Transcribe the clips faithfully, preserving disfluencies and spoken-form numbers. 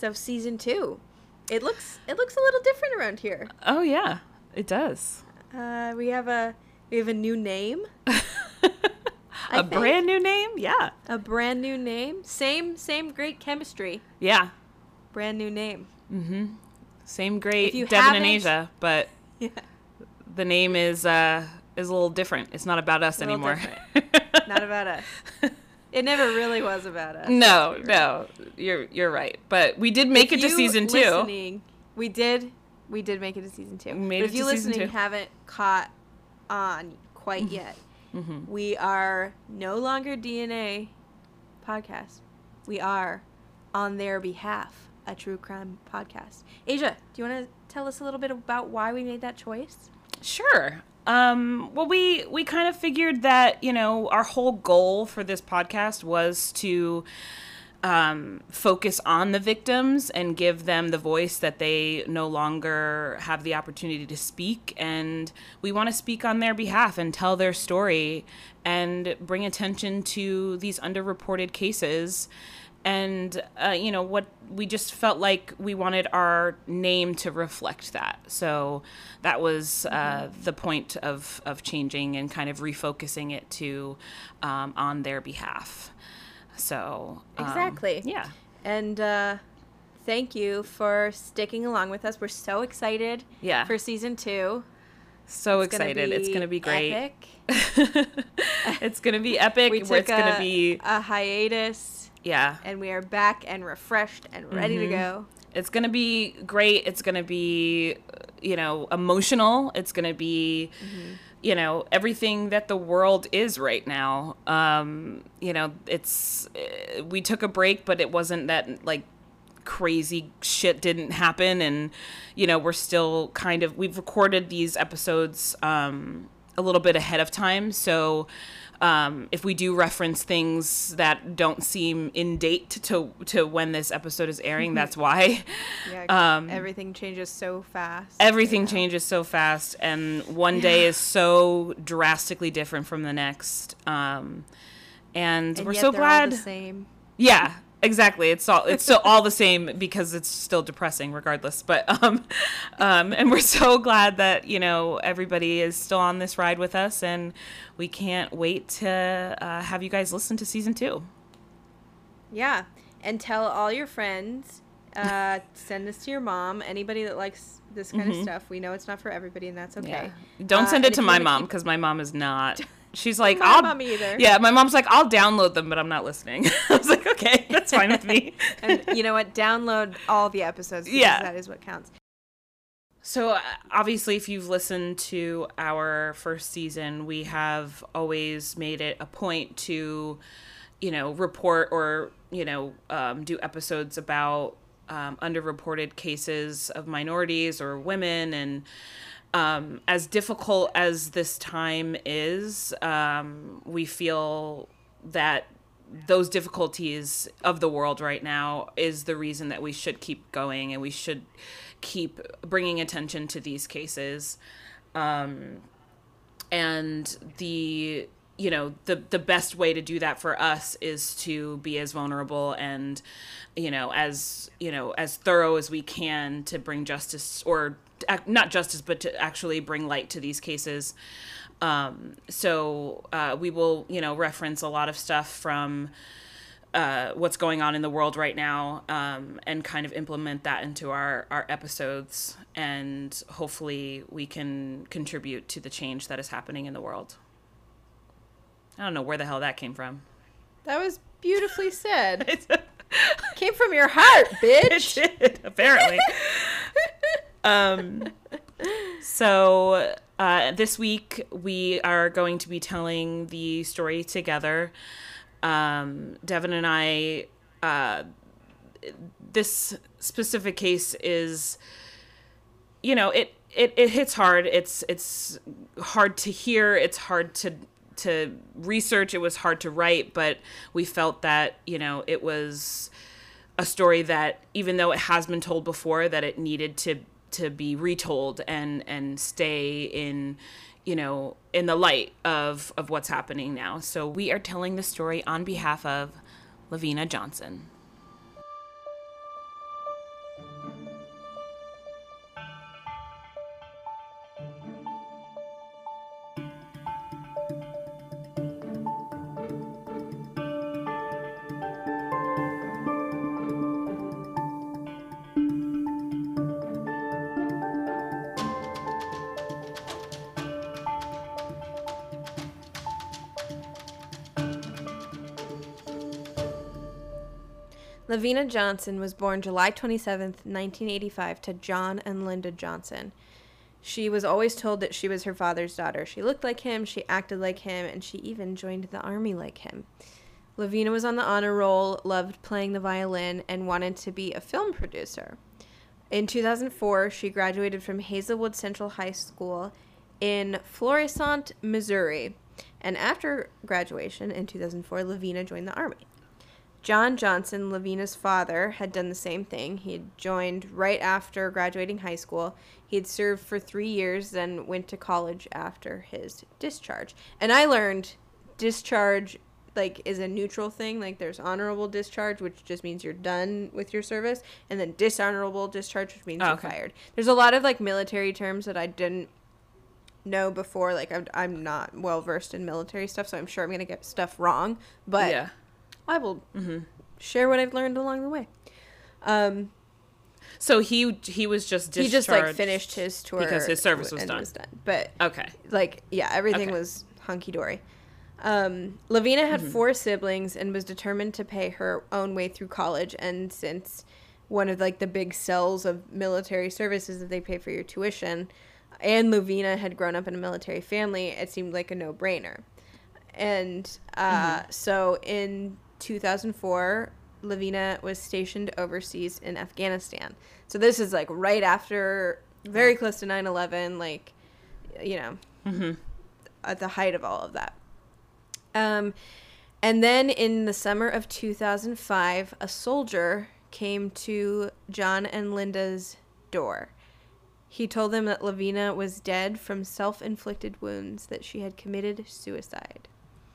podcast of season two. It looks it looks a little different around here. Oh yeah, it does. Uh, we have a we have a new name. A brand new name? Yeah. A brand new name. Same same great chemistry. Yeah. Brand new name. Mm-hmm. Same great Devin haven't- and Asia, but Yeah. the name is uh is a little different. It's not about us A little anymore. Not about us. It never really was about us. No, let's be no. You're you're right. But we did make If it to you season two. listening- We did. We did make it to season two. We made but it if you to season listening two. haven't caught on quite yet, Mm-hmm. we are no longer D N A podcast. We are on their behalf a true crime podcast. Asia, do you want to tell us a little bit about why we made that choice? Sure. Um, well, we, we kind of figured that, you know, our whole goal for this podcast was to um, focus on the victims and give them the voice that they no longer have the opportunity to speak. And we want to speak on their behalf and tell their story and bring attention to these underreported cases. And, uh, you know, what we just felt like we wanted our name to reflect that. So that was uh, the point of, of changing and kind of refocusing it to um, on their behalf. So um, Exactly. yeah. And uh, thank you for sticking along with us. We're so excited Yeah. for season two. So It's gonna excited. It's be going to be great. Epic. It's going to be epic. We Where took it's going a, to be, a hiatus, yeah. and we are back and refreshed and ready to Mhm. go. It's going to be great. It's going to be, you know, emotional. It's going to be, Mm-hmm. you know, everything that the world is right now. Um, you know, it's, uh, we took a break, but it wasn't that, like, crazy shit didn't happen. And, you know, we're still kind of, we've recorded these episodes um, a little bit ahead of time. So, Um, if we do reference things that don't seem in date to to when this episode is airing, that's why. Yeah, Um, everything changes so fast. Everything right now. changes so fast, and one day is so drastically different from the next. Um, and, And we're yet so they're glad. all the same. Yeah, exactly. It's all it's still all the same because it's still depressing regardless. But um, um, and we're so glad that you know everybody is still on this ride with us, and we can't wait to uh, have you guys listen to season two. Yeah, and tell all your friends. Uh, send this to your mom. Anybody that likes this kind Mhm. of stuff. We know it's not for everybody, and that's okay. Yeah. Don't Uh, send and it to if you my wanna mom keep- because my mom is not. She's like, My I'll. mom either. Yeah, my mom's like, I'll download them, but I'm not listening. I was like, okay, that's fine with me. And you know what? Download all the episodes because Yeah. that is what counts. So uh, obviously, if you've listened to our first season, we have always made it a point to, you know, report or, you know, um, do episodes about um, underreported cases of minorities or women. And um, as difficult as this time is, um, we feel that those difficulties of the world right now is the reason that we should keep going and we should keep bringing attention to these cases. Um, and the, you know, the, the best way to do that for us is to be as vulnerable and, you know, as, you know, as thorough as we can to bring justice or not justice, but to actually bring light to these cases. Um, so uh, we will, you know, reference a lot of stuff from uh, what's going on in the world right now um, and kind of implement that into our, our episodes. And hopefully we can contribute to the change that is happening in the world. I don't know where the hell that came from. That was beautifully said. Came from your heart, bitch. It did, apparently. um, so uh, this week we are going to be telling the story together. Um, Devin and I, uh, this specific case is, you know, it, it, it hits hard. It's, it's hard to hear. It's hard to, to research. It was hard to write, but we felt that, you know, it was a story that even though it has been told before, that it needed to, to be retold and, and stay in, you know, in the light of, of what's happening now. So we are telling the story on behalf of Lavina Johnson. Lavina Johnson was born July twenty-seventh, nineteen eighty-five, to John and Linda Johnson. She was always told that she was her father's daughter. She looked like him, she acted like him, and she even joined the army like him. Lavina was on the honor roll, loved playing the violin, and wanted to be a film producer. In two thousand four, she graduated from Hazelwood Central High School in Florissant, Missouri. And after graduation in two thousand four, Lavina joined the Army. John Johnson, Lavina's father, had done the same thing. He had joined right after graduating high school. He had served for three years, then went to college after his discharge. And I learned discharge, like, is a neutral thing. Like, there's honorable discharge, which just means you're done with your service, and then dishonorable discharge, which means oh, you're okay. fired. There's a lot of, like, military terms that I didn't know before. Like, I'm, I'm not well-versed in military stuff, so I'm sure I'm going to get stuff wrong. But yeah. I will mm-hmm. share what I've learned along the way. Um, so he he was just discharged. He just, like, finished his tour. Because his service was and done. was done. But, okay. like, yeah, everything okay. was hunky-dory. Um, Lavina had mm-hmm. four siblings and was determined to pay her own way through college. And since one of, like, the big sells of military service is that they pay for your tuition, and Lavina had grown up in a military family, it seemed like a no-brainer. And uh, mm-hmm. so in two thousand four, Lavina was stationed overseas in Afghanistan. So this is, like, right after, very close to nine eleven, like, you know, mm-hmm. at the height of all of that. Um, and then in the summer of two thousand five, a soldier came to John and Linda's door. He told them that Lavina was dead from self-inflicted wounds, that she had committed suicide.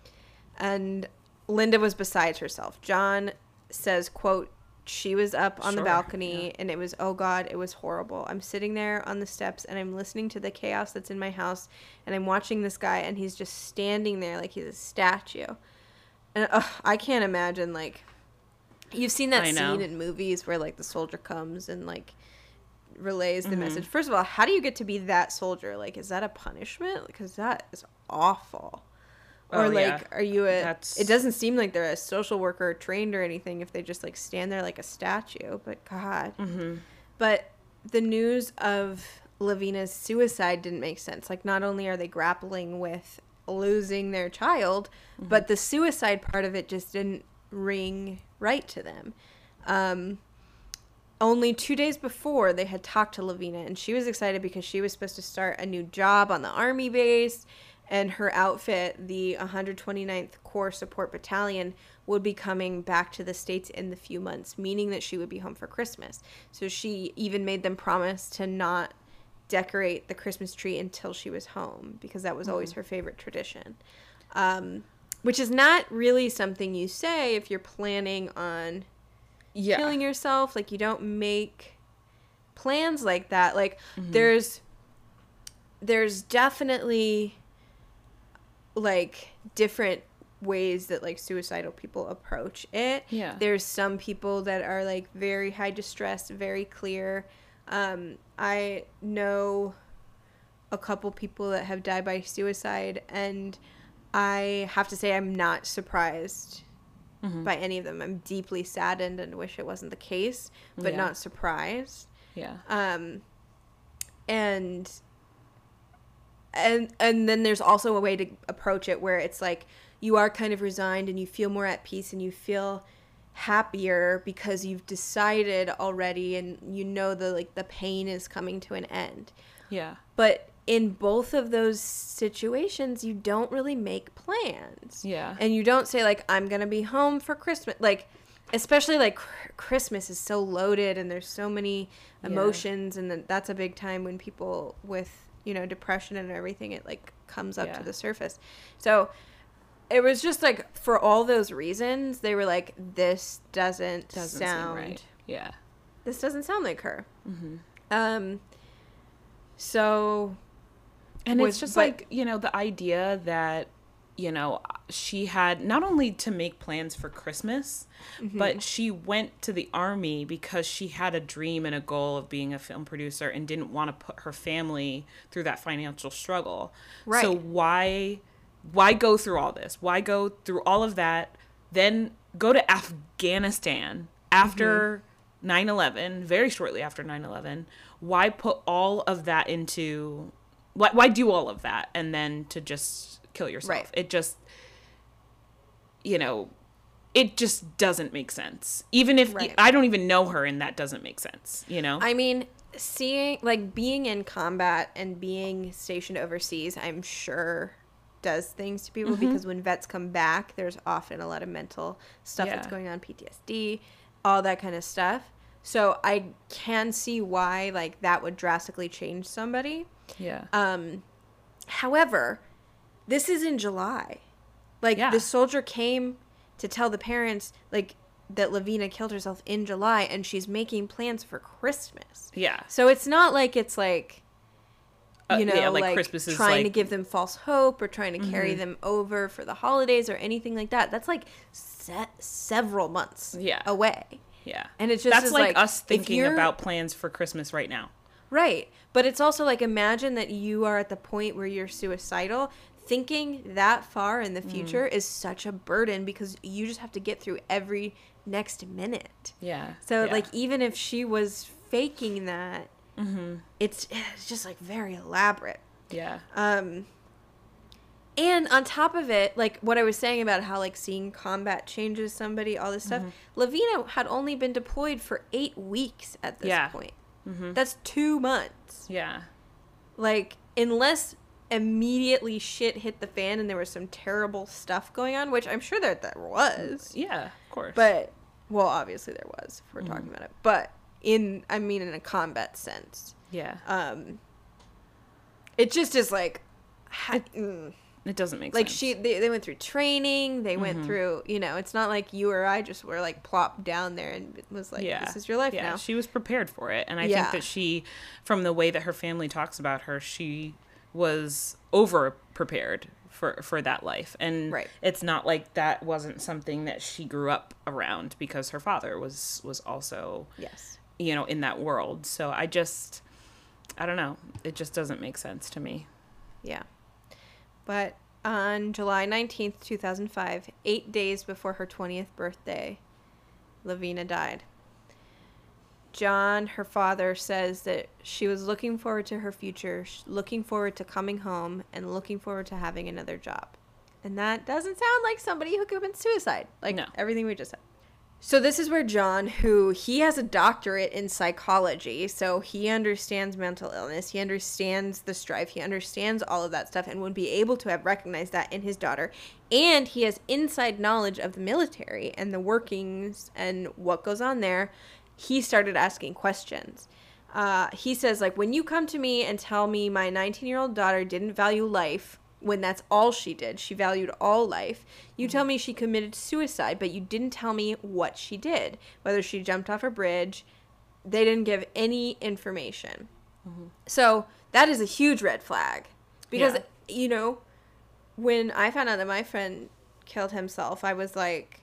And Linda was beside herself. John says, quote, she was up on sure, the balcony, yeah. and it was, oh God, it was horrible. I'm sitting there on the steps, and I'm listening to the chaos that's in my house, and I'm watching this guy, and he's just standing there like he's a statue. And uh, I can't imagine, like, you've seen that scene in movies where, like, the soldier comes and, like, relays the mm-hmm. message. First of all, how do you get to be that soldier? Like, is that a punishment? Because that is awful. Or, oh, like, yeah. are you a... That's... It doesn't seem like they're a social worker or trained or anything if they just, like, stand there like a statue. But, God. Mm-hmm. But the news of Lavina's suicide didn't make sense. Like, not only are they grappling with losing their child, mm-hmm. but the suicide part of it just didn't ring right to them. Um... Only two days before, they had talked to Lavina, and she was excited because she was supposed to start a new job on the Army base, and her outfit, the one hundred twenty-ninth Corps Support Battalion, would be coming back to the States in the few months, meaning that she would be home for Christmas. So she even made them promise to not decorate the Christmas tree until she was home, because that was mm. always her favorite tradition. Um, which is not really something you say if you're planning on... Yeah. killing yourself. Like, you don't make plans like that. Like, mm-hmm. there's there's definitely, like, different ways that, like, suicidal people approach it. Yeah. There's some people that are, like, very high distress, very clear. Um, I know a couple people that have died by suicide, and I have to say I'm not surprised Mm-hmm. by any of them. I'm deeply saddened and wish it wasn't the case, but yeah. not surprised. Yeah. Um, and and and then there's also a way to approach it where it's like you are kind of resigned and you feel more at peace and you feel happier because you've decided already and you know the like the pain is coming to an end. Yeah. But in both of those situations, you don't really make plans. Yeah. And you don't say, like, I'm going to be home for Christmas. Like, especially, like, cr- Christmas is so loaded and there's so many emotions. Yeah. And then that's a big time when people with, you know, depression and everything, it, like, comes up yeah. to the surface. So it was just, like, for all those reasons, they were like, this doesn't, doesn't sound right. Yeah. This doesn't sound like her. Mm-hmm. Um. So... And Was, it's just but, like, you know, the idea that, you know, she had not only to make plans for Christmas, mm-hmm. but she went to the Army because she had a dream and a goal of being a film producer and didn't want to put her family through that financial struggle. Right. So why, why go through all this? Why go through all of that, then go to Afghanistan after mm-hmm. nine eleven, very shortly after nine eleven, why put all of that into, why, why do all of that and then to just kill yourself? Right. It just, you know, it just doesn't make sense. Even if, right. I don't even know her and that doesn't make sense, you know? I mean, seeing, like, being in combat and being stationed overseas, I'm sure does things to people mm-hmm. because when vets come back, there's often a lot of mental stuff yeah. that's going on, P T S D, all that kind of stuff. So I can see why, like, that would drastically change somebody. Yeah. Um, however, this is in July. Like, yeah. the soldier came to tell the parents, like, that Lavina killed herself in July, and she's making plans for Christmas. Yeah. So it's not like it's, like, you know, uh, yeah, like, like Christmas is trying like... to give them false hope or trying to mm-hmm. carry them over for the holidays or anything like that. That's, like, se- several months yeah. away. Yeah. And it's just That's like, like us thinking about plans for Christmas right now. Right. But it's also like, imagine that you are at the point where you're suicidal. Thinking that far in the future mm. is such a burden because you just have to get through every next minute. Yeah. So yeah. like, even if she was faking that, mm-hmm. it's it's just like very elaborate. Yeah. Um. And on top of it, like what I was saying about how like seeing combat changes somebody, all this stuff, mm-hmm. Lavina had only been deployed for eight weeks at this yeah. point. Mm-hmm. That's two months. Yeah. Like, unless immediately shit hit the fan and there was some terrible stuff going on, which I'm sure that there was. Yeah, of course. But, well, obviously there was, if we're mm-hmm. talking about it. But, in, I mean, in a combat sense. Yeah. Um, it just is like... Ha- it, mm. It doesn't make like sense. Like, she, they, they went through training, they mm-hmm. went through, you know, it's not like you or I just were, like, plopped down there and was like, yeah. this is your life yeah. now. She was prepared for it. And I yeah. think that she, from the way that her family talks about her, she was over-prepared for, for that life. And right. it's not like that wasn't something that she grew up around because her father was, was also, yes. you know, in that world. So I just, I don't know. It just doesn't make sense to me. Yeah. But on July nineteenth, two thousand five, eight days before her twentieth birthday, Lavina died. John, her father, says that she was looking forward to her future, looking forward to coming home, and looking forward to having another job. And that doesn't sound like somebody who commits suicide. Like no. everything we just said. So this is where John, who he has a doctorate in psychology, so he understands mental illness, he understands the strife, he understands all of that stuff, and would be able to have recognized that in his daughter. And he has inside knowledge of the military and the workings and what goes on there. He started asking questions. Uh, he says, like, when you come to me and tell me my nineteen-year-old daughter didn't value life, when that's all she did, she valued all life, you tell me she committed suicide, but you didn't tell me what she did, whether she jumped off a bridge. They didn't give any information. Mm-hmm. So that is a huge red flag because, yeah. you know, when I found out that my friend killed himself, I was like,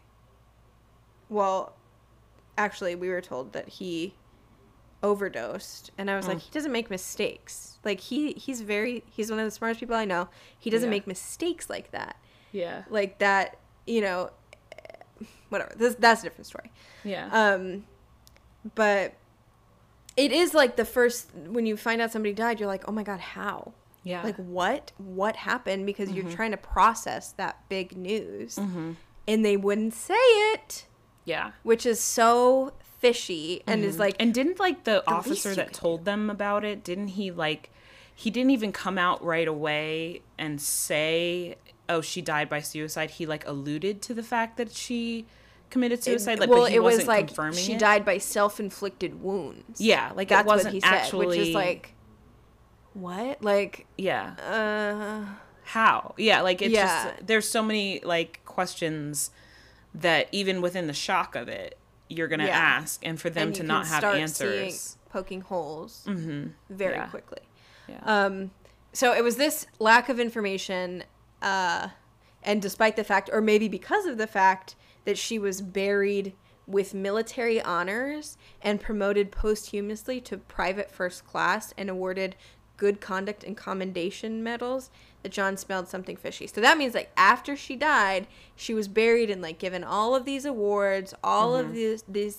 well, actually, we were told that he overdosed, and I was mm. like, he doesn't make mistakes. Like, he he's very he's one of the smartest people I know. He doesn't yeah. make mistakes like that. Yeah. Like that, you know, whatever. This, that's a different story. Yeah. Um, but it is like the first, when you find out somebody died, you're like, oh my God, how? Yeah. Like, what? What happened? Because mm-hmm. you're trying to process that big news. Mm-hmm. And they wouldn't say it. Yeah. Which is so fishy and mm-hmm. is like, and didn't like the, the officer that told do. them about it, didn't he like he didn't even come out right away and say, oh, she died by suicide. He like alluded to the fact that she committed suicide. It, like, well, but he it wasn't was like confirming she it. died by self-inflicted wounds. Yeah, like that's it wasn't what he said, actually, which is like, what? Like, yeah, uh, how? Yeah, like it's yeah. just there's so many like questions that even within the shock of it, you're gonna yeah. ask, and for them and to not have answers, seeing, poking holes mm-hmm. very yeah. quickly. Yeah. Um, so it was this lack of information, uh, and despite the fact, or maybe because of the fact, that she was buried with military honors and promoted posthumously to private first class and awarded good conduct and commendation medals, that John smelled something fishy. So that means, like, after she died, she was buried and, like, given all of these awards, all mm-hmm. of these, these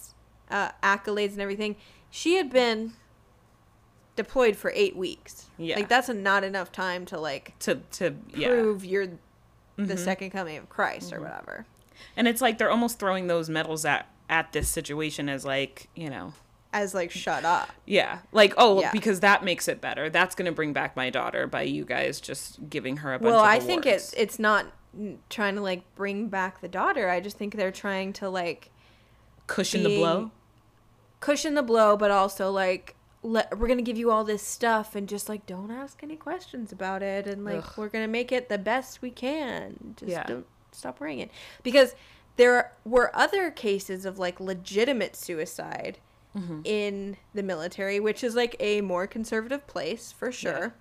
uh, accolades and everything. She had been deployed for eight weeks. Yeah. Like, that's a, not enough time to, like, to to yeah. prove you're the Mhm. second coming of Christ Mhm. or whatever. And it's like they're almost throwing those medals at at this situation as like, you know, As, like, shut up. yeah, like, oh, Yeah. because that makes it better. That's going to bring back my daughter by you guys just giving her a bunch Well, of I awards. think it's it's not trying to, like, bring back the daughter. I just think they're trying to, like, cushion the being- blow. cushion the blow, but also, like, let, we're going to give you all this stuff and just, like, don't ask any questions about it. And, like, Ugh. we're going to make it the best we can. Just Yeah. don't stop worrying it. Because there were other cases of, like, legitimate suicide Mm-hmm. in the military, which is, like, a more conservative place for sure.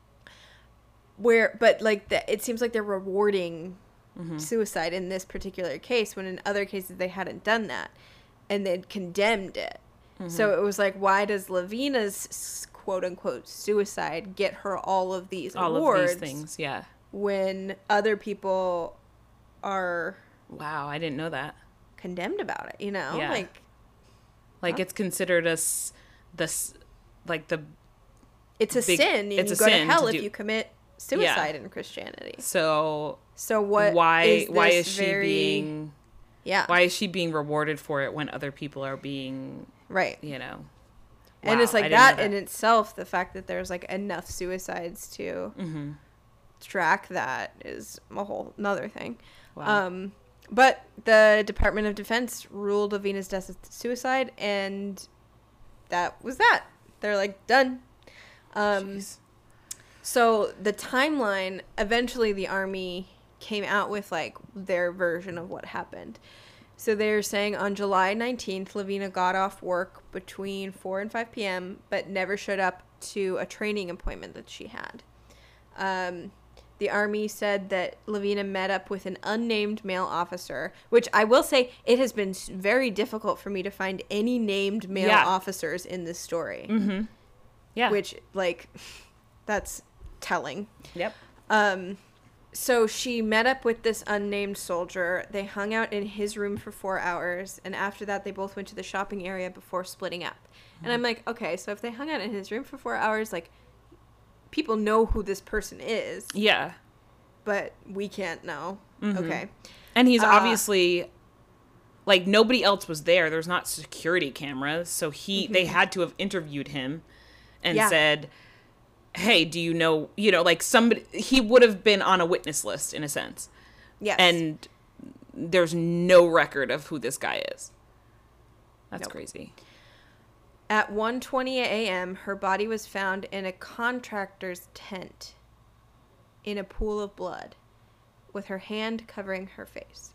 Where, but, like, the, it seems like they're rewarding Mm-hmm. suicide in this particular case when in other cases they hadn't done that and they'd condemned it. Mm-hmm. So it was like, why does Lavina's quote unquote suicide get her all of these All awards of these things, yeah. when other people are Wow, I didn't know that. condemned about it, you know? Yeah. Like, Like it's considered a s- the s- like the it's a Big- sin and it's you a go to sin hell to if do- you commit suicide in Christianity. so So what why is why this is she very- being Yeah. why is she being rewarded for it when other people are being, Right. you know? And Wow, it's I like didn't that, know in itself, the fact that there's like enough suicides to Mhm. track that is a whole another thing. Wow. Um, but the Department of Defense ruled Lavina's death as suicide, and that was that. They're like, done. Um, Jeez. so the timeline, eventually the Army came out with like their version of what happened. So they're saying on July nineteenth, Lavina got off work between four and five p.m., but never showed up to a training appointment that she had. Um, the Army said that Lavina met up with an unnamed male officer, which I will say it has been s- very difficult for me to find any named male Yeah. officers in this story, Mhm. Yeah. which, like, that's telling. Yep. Um, so she met up with this unnamed soldier. They hung out in his room for four hours, and after that, they both went to the shopping area before splitting up. And I'm like, okay, so if they hung out in his room for four hours, like, people know who this person is, Yeah. but we can't know. Mhm. Okay. And he's Uh, obviously like nobody else was there. There's not security cameras, so he they had to have interviewed him and Yeah. said, "Hey, do you know, you know, like somebody he would have been on a witness list in a sense." Yes. And there's no record of who this guy is. That's Nope. crazy. At one twenty a.m., her body was found in a contractor's tent in a pool of blood with her hand covering her face.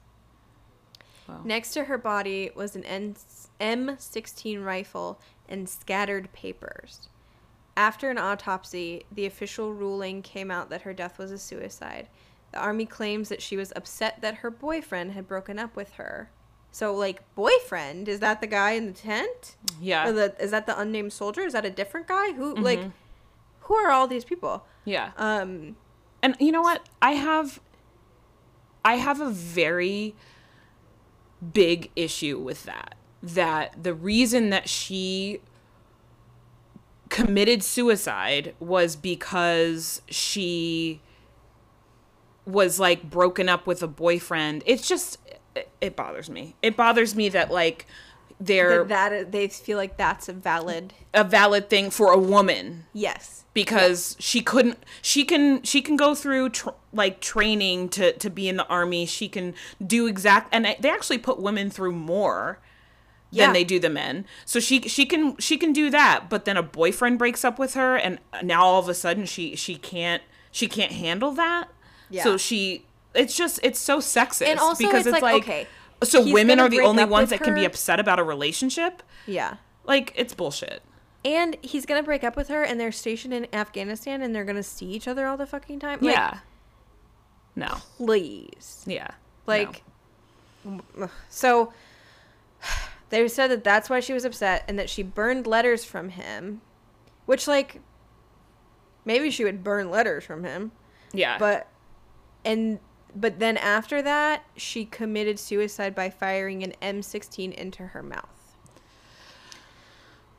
Wow. Next to her body was an M sixteen rifle and scattered papers. After an autopsy, the official ruling came out that her death was a suicide. The Army claims that she was upset that her boyfriend had broken up with her. So, like, boyfriend? Is that the guy in the tent? Yeah. Or the, is that the unnamed soldier? Is that a different guy? Who, like, who are all these people? Yeah. Um, And you know what? I have I have a very big issue with that. That the reason that she committed suicide was because she was like broken up with a boyfriend. It's just it, it bothers me. It bothers me that like they're that, that they feel like that's a valid. a valid thing for a woman Yes. because she couldn't she can she can go through tr- like training to to be in the army. She can do exact and they actually put women through more Yeah. than they do the men. So she she can she can do that, but then a boyfriend breaks up with her and now all of a sudden she she can't she can't handle that. Yeah. So she it's just it's so sexist And also because it's it's like, like, okay, so he's women gonna are the break only up ones with that can be her. upset about a relationship? Yeah. Like it's bullshit. And he's going to break up with her, and they're stationed in Afghanistan, and they're going to see each other all the fucking time? Like, Yeah. No. please. Yeah. Like, ugh. So, they said that that's why she was upset, and that she burned letters from him. Which, like, maybe she would burn letters from him. Yeah. But, and, but then after that, she committed suicide by firing an M sixteen into her mouth.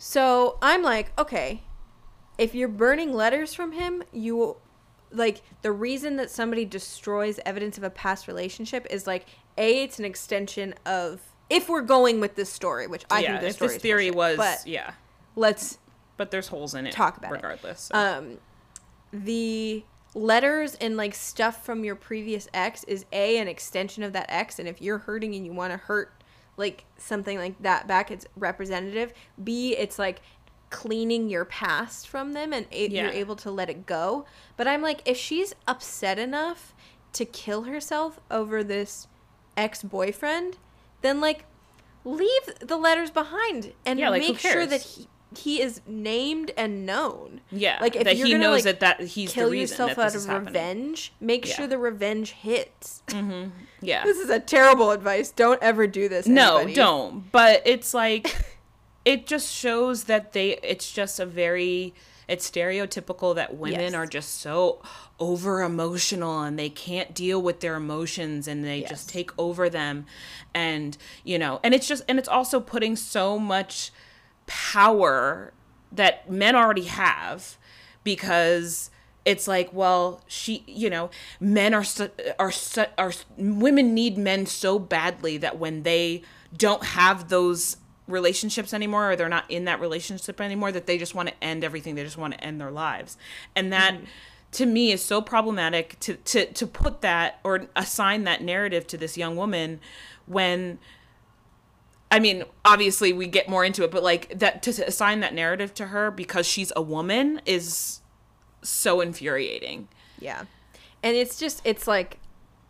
So I'm like, okay, if you're burning letters from him, you like the reason that somebody destroys evidence of a past relationship is like a it's an extension of if we're going with this story, which I yeah, think this if story this theory is was bullshit, but yeah, let's but there's holes in it. Talk about regardless. it. So. Um, the letters and like stuff from your previous ex is a an extension of that ex, and if you're hurting and you want to hurt like something like that back, it's representative. B, it's like cleaning your past from them and a- yeah. you're able to let it go. But I'm like, if she's upset enough to kill herself over this ex-boyfriend, then like leave the letters behind and yeah, like, make sure that he he is named and known. Yeah, like if that you're he gonna, knows like, that that he's kill the reason yourself that out this of is happening. revenge, make Yeah. sure the revenge hits. Mm-hmm. Yeah, This is a terrible advice. Don't ever do this. No, anybody. don't. But it's like, it just shows that they. It's just a very. It's stereotypical that women Yes. are just so over emotional and they can't deal with their emotions and they Yes. just take over them, and you know, and it's just and it's also putting so much power that men already have, because it's like, well, she, you know, men are su- are su- are women need men so badly that when they don't have those relationships anymore, or they're not in that relationship anymore, that they just want to end everything. They just want to end their lives, and that. Mm-hmm. To me is so problematic to, to, to put that or assign that narrative to this young woman when, I mean, obviously we get more into it, but like that to assign that narrative to her because she's a woman is so infuriating. Yeah. And it's just, it's like,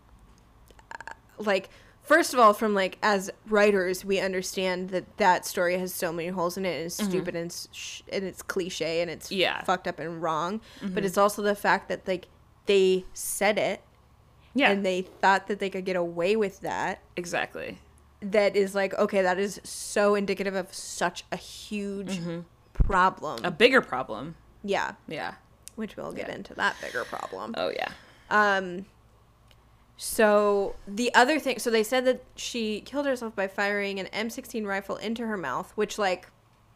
like, first of all, from like, as writers, we understand that that story has so many holes in it and it's mm-hmm. stupid and it's, sh- and it's cliche and it's yeah. fucked up and wrong. Mm-hmm. But it's also the fact that like they said it yeah. and they thought that they could get away with that. Exactly. That is like, okay, that is so indicative of such a huge mm-hmm. problem. A bigger problem. Yeah. Yeah. Which we'll get yeah. into that bigger problem. Oh, yeah. Um, so the other thing, so they said that she killed herself by firing an M sixteen rifle into her mouth, which like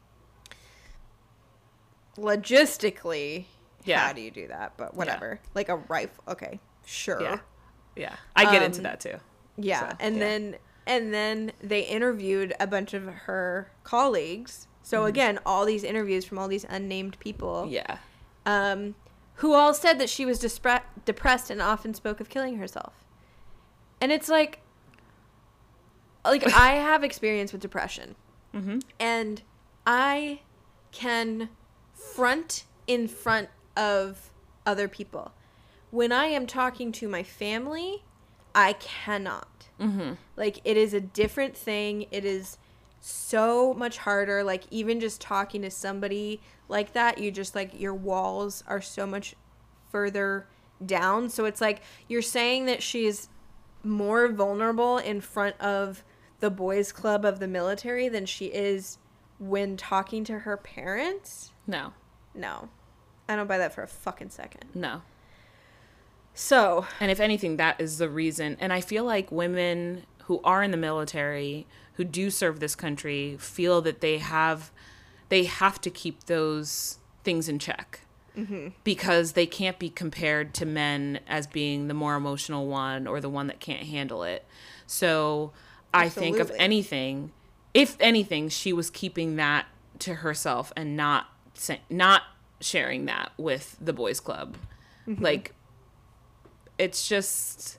logistically, yeah. how do you do that? But whatever. Yeah. Like a rifle. Okay. Sure. Yeah. Yeah. I get um, into that too. Yeah. So, and yeah. then, and then they interviewed a bunch of her colleagues. So mm-hmm. again, all these interviews from all these unnamed people. Yeah. Um, who all said that she was dispre- depressed and often spoke of killing herself. And it's like, like I have experience with depression. Mm-hmm. And I can front in front of other people. When I am talking to my family, I cannot. Mm-hmm. Like, it is a different thing. It is so much harder. Like, even just talking to somebody like that, you just, like, your walls are so much further down. So it's like, you're saying that she's more vulnerable in front of the boys' club of the military than she is when talking to her parents? No. No. I don't buy that for a fucking second. No. So. And if anything, that is the reason. And I feel like women who are in the military, who do serve this country, feel that they have, they have to keep those things in check. Mm-hmm. Because they can't be compared to men as being the more emotional one or the one that can't handle it. So I Absolutely. think, if anything, if anything, she was keeping that to herself and not not sharing that with the boys' club. Mm-hmm. Like, it's just,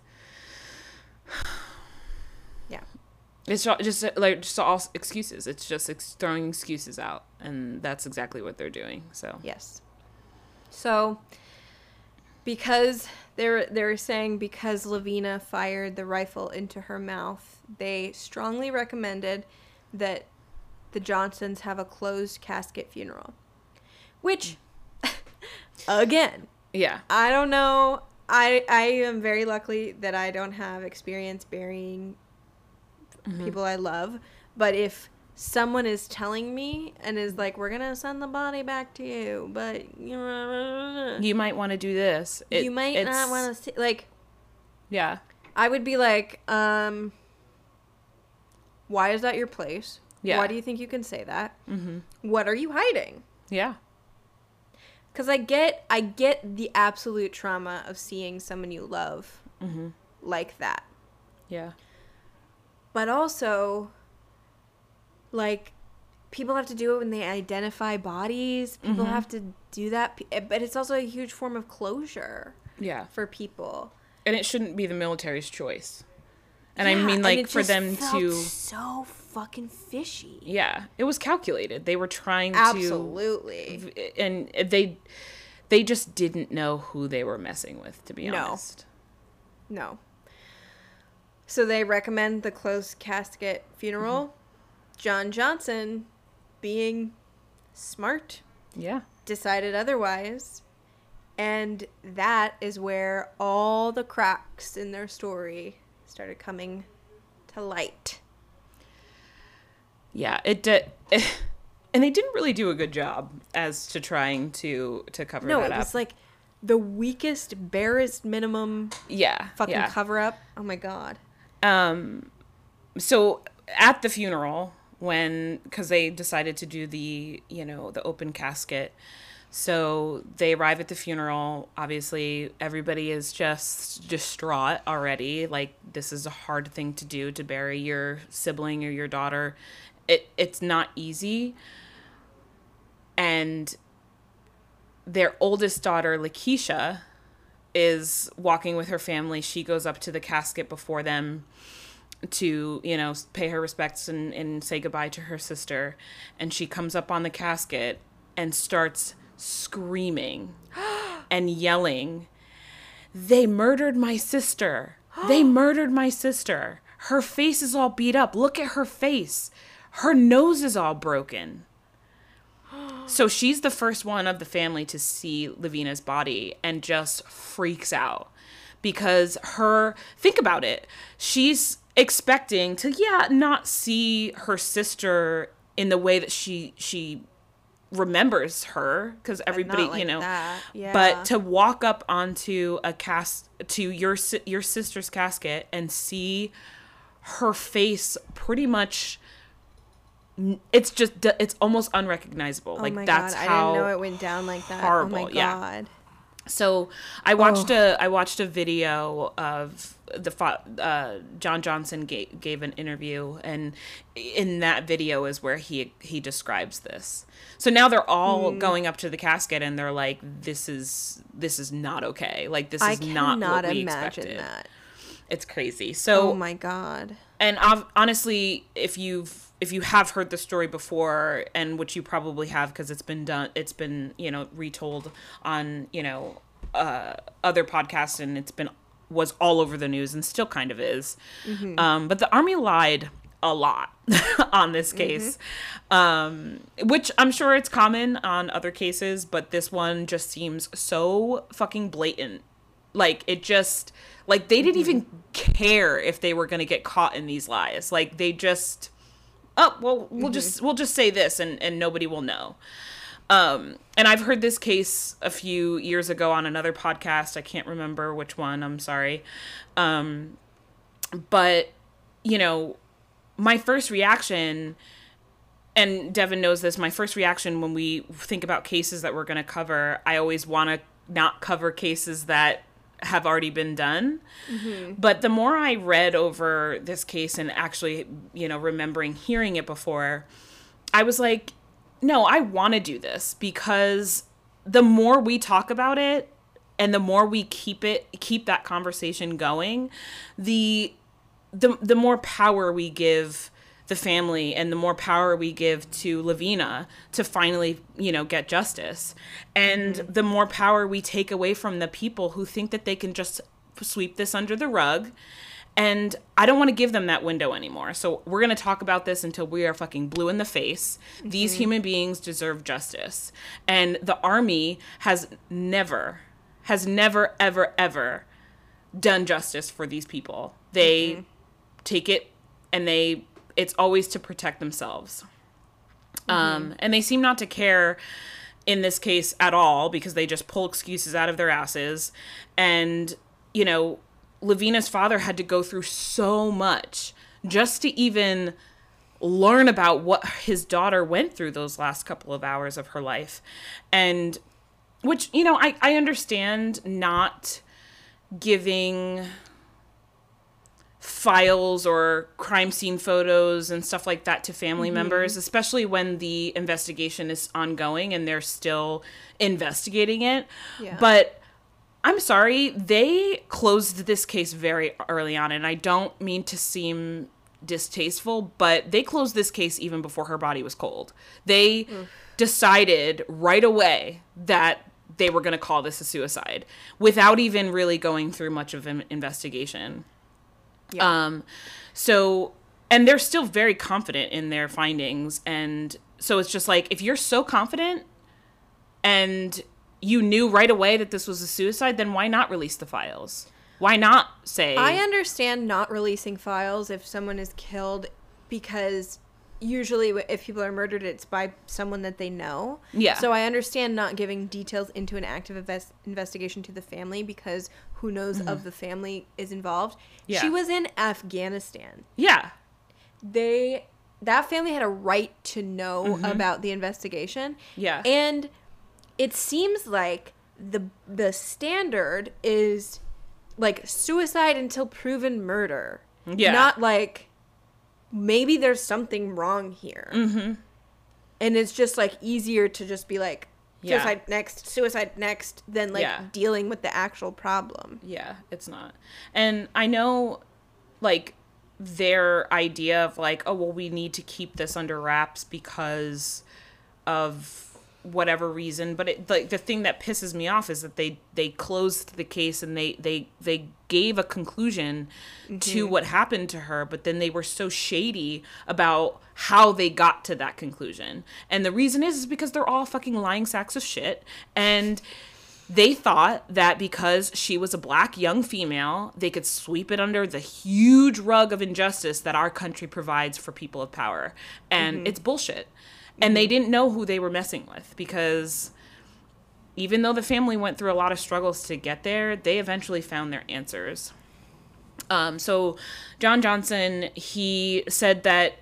yeah, it's just like just all excuses. It's just ex- throwing excuses out, and that's exactly what they're doing. So yes. So, because they're they're saying because Lavina fired the rifle into her mouth, they strongly recommended that the Johnsons have a closed casket funeral. Which, again, yeah, I don't know. I I am very lucky that I don't have experience burying mm-hmm. people I love. But if someone is telling me and is like, we're gonna send the body back to you, but you know, you might want to do this. It, you might not want to see, like, yeah, I would be like, um, why is that your place? Yeah. Why do you think you can say that? Mm-hmm. What are you hiding? Yeah. Because I get, I get the absolute trauma of seeing someone you love mm-hmm. like that. Yeah. But also, like, people have to do it when they identify bodies. People mm-hmm. have to do that. But it's also a huge form of closure. Yeah. For people. And it shouldn't be the military's choice. And yeah, I mean, like, for them felt to... so fucking fishy. Yeah. It was calculated. They were trying Absolutely. to... Absolutely. And they they just didn't know who they were messing with, to be no. honest. No. So they recommend the closed casket funeral. Mm-hmm. John Johnson, being smart... Yeah. Decided otherwise. And that is where all the cracks in their story started coming to light. Yeah, it did. And they didn't really do a good job as to trying to to cover no, that up. No, it was like the weakest, barest minimum yeah, fucking yeah. cover up. Oh my God. Um, so at the funeral, when, because they decided to do the, you know, the open casket. So they arrive at the funeral. Obviously, everybody is just distraught already. Like, this is a hard thing to do, to bury your sibling or your daughter. It It's not easy. And their oldest daughter, Lakeisha, is walking with her family. She goes up to the casket before them to, you know, pay her respects and, and say goodbye to her sister. And she comes up on the casket and starts screaming and yelling, "They murdered my sister. They murdered my sister. Her face is all beat up. Look at her face. Her nose is all broken." So she's the first one of the family to see Lavina's body and just freaks out because her, think about it, she's expecting to, yeah, not see her sister in the way that she, she remembers her, because everybody, like you know, yeah. but to walk up onto a cast, to your, your sister's casket and see her face pretty much, it's just, it's almost unrecognizable. Oh like, my that's God. how I didn't know it went down like that. horrible. Oh my God. Yeah. So I watched oh. a I watched a video of the uh, John Johnson gave, gave an interview, and in that video is where he he describes this. So now they're all mm. going up to the casket and they're like, "This is this is not okay. Like, this is I not what we imagine expected." That. It's crazy. So oh my God. And I've, honestly, if you've if you have heard the story before, and which you probably have because it's been done, it's been, you know, retold on, you know, uh, other podcasts, and it's been, was all over the news and still kind of is. Mm-hmm. Um, but the Army lied a lot on this case, mm-hmm. um, which I'm sure it's common on other cases, but this one just seems so fucking blatant. Like, it just, like, they didn't mm-hmm. even care if they were going to get caught in these lies. Like, they just, oh, well, we'll mm-hmm. just, we'll just say this and, and nobody will know. Um, and I've heard this case a few years ago on another podcast. I can't remember which one. I'm sorry. Um, but, you know, my first reaction, and Devin knows this, my first reaction when we think about cases that we're going to cover, I always want to not cover cases that have already been done. Mm-hmm. But the more I read over this case and actually, you know, remembering hearing it before, I was like, no, I want to do this, because the more we talk about it and the more we keep it, keep that conversation going, the, the, the more power we give the family and the more power we give to Lavina to finally, you know, get justice. And mm-hmm. the more power we take away from the people who think that they can just sweep this under the rug. And I don't want to give them that window anymore. So we're going to talk about this until we are fucking blue in the face. Mm-hmm. These human beings deserve justice. And the Army has never, has never, ever, ever done justice for these people. They mm-hmm. take it and they, it's always to protect themselves. Mm-hmm. Um, and they seem not to care in this case at all, because they just pull excuses out of their asses. And, you know, Lavina's father had to go through so much just to even learn about what his daughter went through those last couple of hours of her life. And which, you know, I, I understand not giving files or crime scene photos and stuff like that to family mm-hmm. members, especially when the investigation is ongoing and they're still investigating it. Yeah. But I'm sorry, they closed this case very early on, and I don't mean to seem distasteful, but they closed this case even before her body was cold. They Oof. decided right away that they were going to call this a suicide without even really going through much of an investigation. Yeah. Um, so, and they're still very confident in their findings. And so it's just like, if you're so confident and you knew right away that this was a suicide, then why not release the files? Why not say... I understand not releasing files if someone is killed, because usually if people are murdered, it's by someone that they know. Yeah. So I understand not giving details into an active invest- investigation to the family, because who knows mm-hmm. of the family is involved. Yeah. She was in Afghanistan. Yeah. They... That family had a right to know mm-hmm. about the investigation. Yeah. And it seems like the the standard is like suicide until proven murder. Yeah. Not like maybe there's something wrong here. Mm-hmm. And it's just like easier to just be like suicide yeah. next, suicide next than like yeah. dealing with the actual problem. Yeah, it's not. And I know like their idea of like, oh, well, we need to keep this under wraps because of whatever reason, but it, like the thing that pisses me off is that they they closed the case and they they they gave a conclusion mm-hmm. to what happened to her, but then they were so shady about how they got to that conclusion. And the reason is, is because they're all fucking lying sacks of shit, and they thought that because she was a black young female, they could sweep it under the huge rug of injustice that our country provides for people of power. And mm-hmm. it's bullshit. And they didn't know who they were messing with, because even though the family went through a lot of struggles to get there, they eventually found their answers. Um, so John Johnson, he said that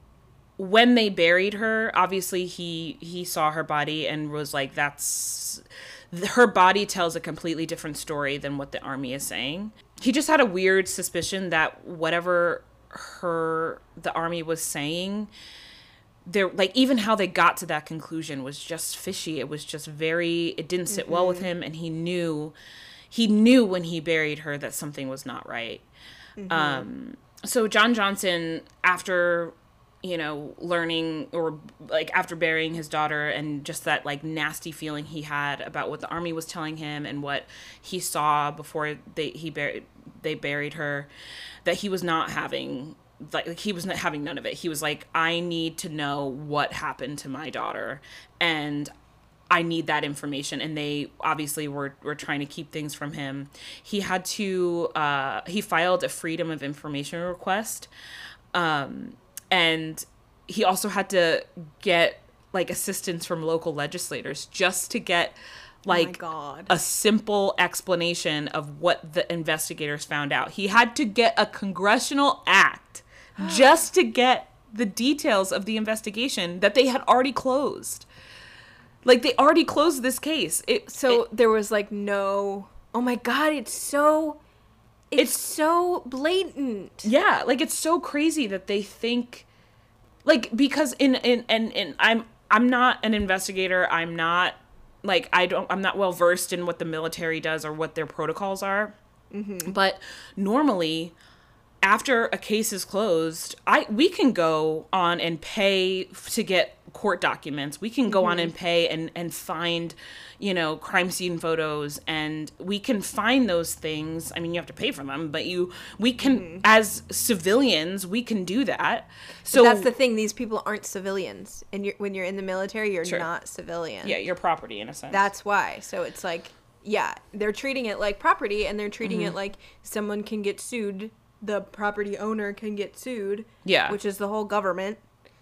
when they buried her, obviously he, he saw her body and was like, that's... her body tells a completely different story than what the army is saying. He just had a weird suspicion that whatever her the army was saying, they're like, even how they got to that conclusion was just fishy. It was just very, it didn't sit mm-hmm. well with him, and he knew, he knew when he buried her that something was not right. Mm-hmm. Um, so John Johnson, after, you know, learning or like after burying his daughter and just that like nasty feeling he had about what the army was telling him and what he saw before they he buried they buried her, that he was not having. Like, he was not having none of it. He was like, I need to know what happened to my daughter, and I need that information. And they obviously were, were trying to keep things from him. He had to, uh, he filed a Freedom of Information request. Um, and he also had to get like assistance from local legislators just to get like oh my God. a simple explanation of what the investigators found out. He had to get a congressional act just to get the details of the investigation that they had already closed. Like, they already closed this case. It, so it, there was like no, oh my God, it's so, it's, it's so blatant. Yeah. Like, it's so crazy that they think, like, because in, in, and, and I'm, I'm not an investigator. I'm not like, I don't, I'm not well versed in what the military does or what their protocols are. Mm-hmm. But normally, after a case is closed, I we can go on and pay to get court documents. We can go mm-hmm. on and pay and, and find, you know, crime scene photos, and we can find those things. I mean, you have to pay for them, but you we can mm-hmm. as civilians, we can do that. So but that's the thing, these people aren't civilians. And you're, when you're in the military, you're sure. not civilian. Yeah, you're property in a sense. That's why. So it's like, yeah, they're treating it like property, and they're treating mm-hmm. it like someone can get sued. The property owner can get sued. Yeah. Which is the whole government.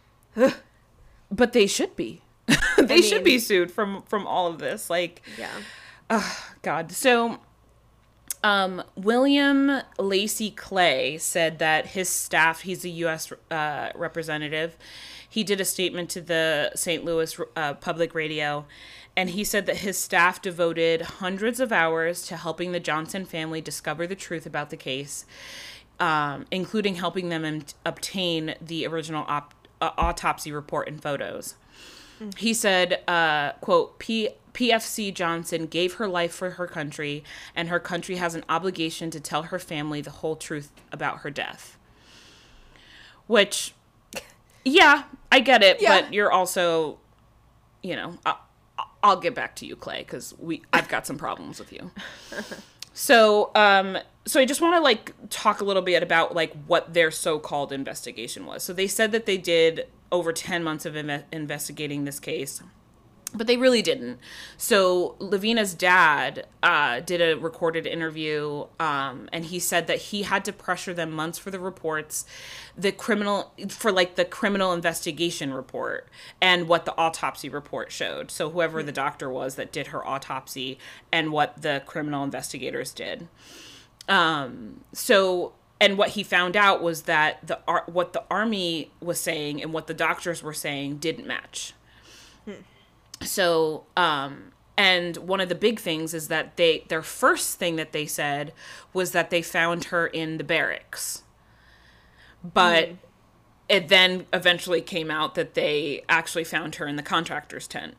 But they should be. they I mean, should be sued from, from all of this. Like, yeah. Oh, God. So Um, William Lacey Clay said that his staff, he's a U S uh, representative, he did a statement to the Saint Louis uh, Public Radio, and he said that his staff devoted hundreds of hours to helping the Johnson family discover the truth about the case, um, including helping them in- obtain the original op- uh, autopsy report and photos. Mm. He said, uh, quote, P- PFC Johnson gave her life for her country, and her country has an obligation to tell her family the whole truth about her death. Which, yeah, I get it, yeah. But you're also, you know, I- I'll get back to you, Clay, because we I've got some problems with you. So, um, so I just want to like talk a little bit about like what their so-called investigation was. So they said that they did over ten months of inve- investigating this case, but they really didn't. So Lavina's dad uh, did a recorded interview, um, and he said that he had to pressure them months for the reports, the criminal for like the criminal investigation report and what the autopsy report showed. So whoever mm-hmm. the doctor was that did her autopsy and what the criminal investigators did. Um, so. And what he found out was that the ar- what the army was saying and what the doctors were saying didn't match. Hmm. So, um, and one of the big things is that they, their first thing that they said was that they found her in the barracks. But mm. it then eventually came out that they actually found her in the contractor's tent.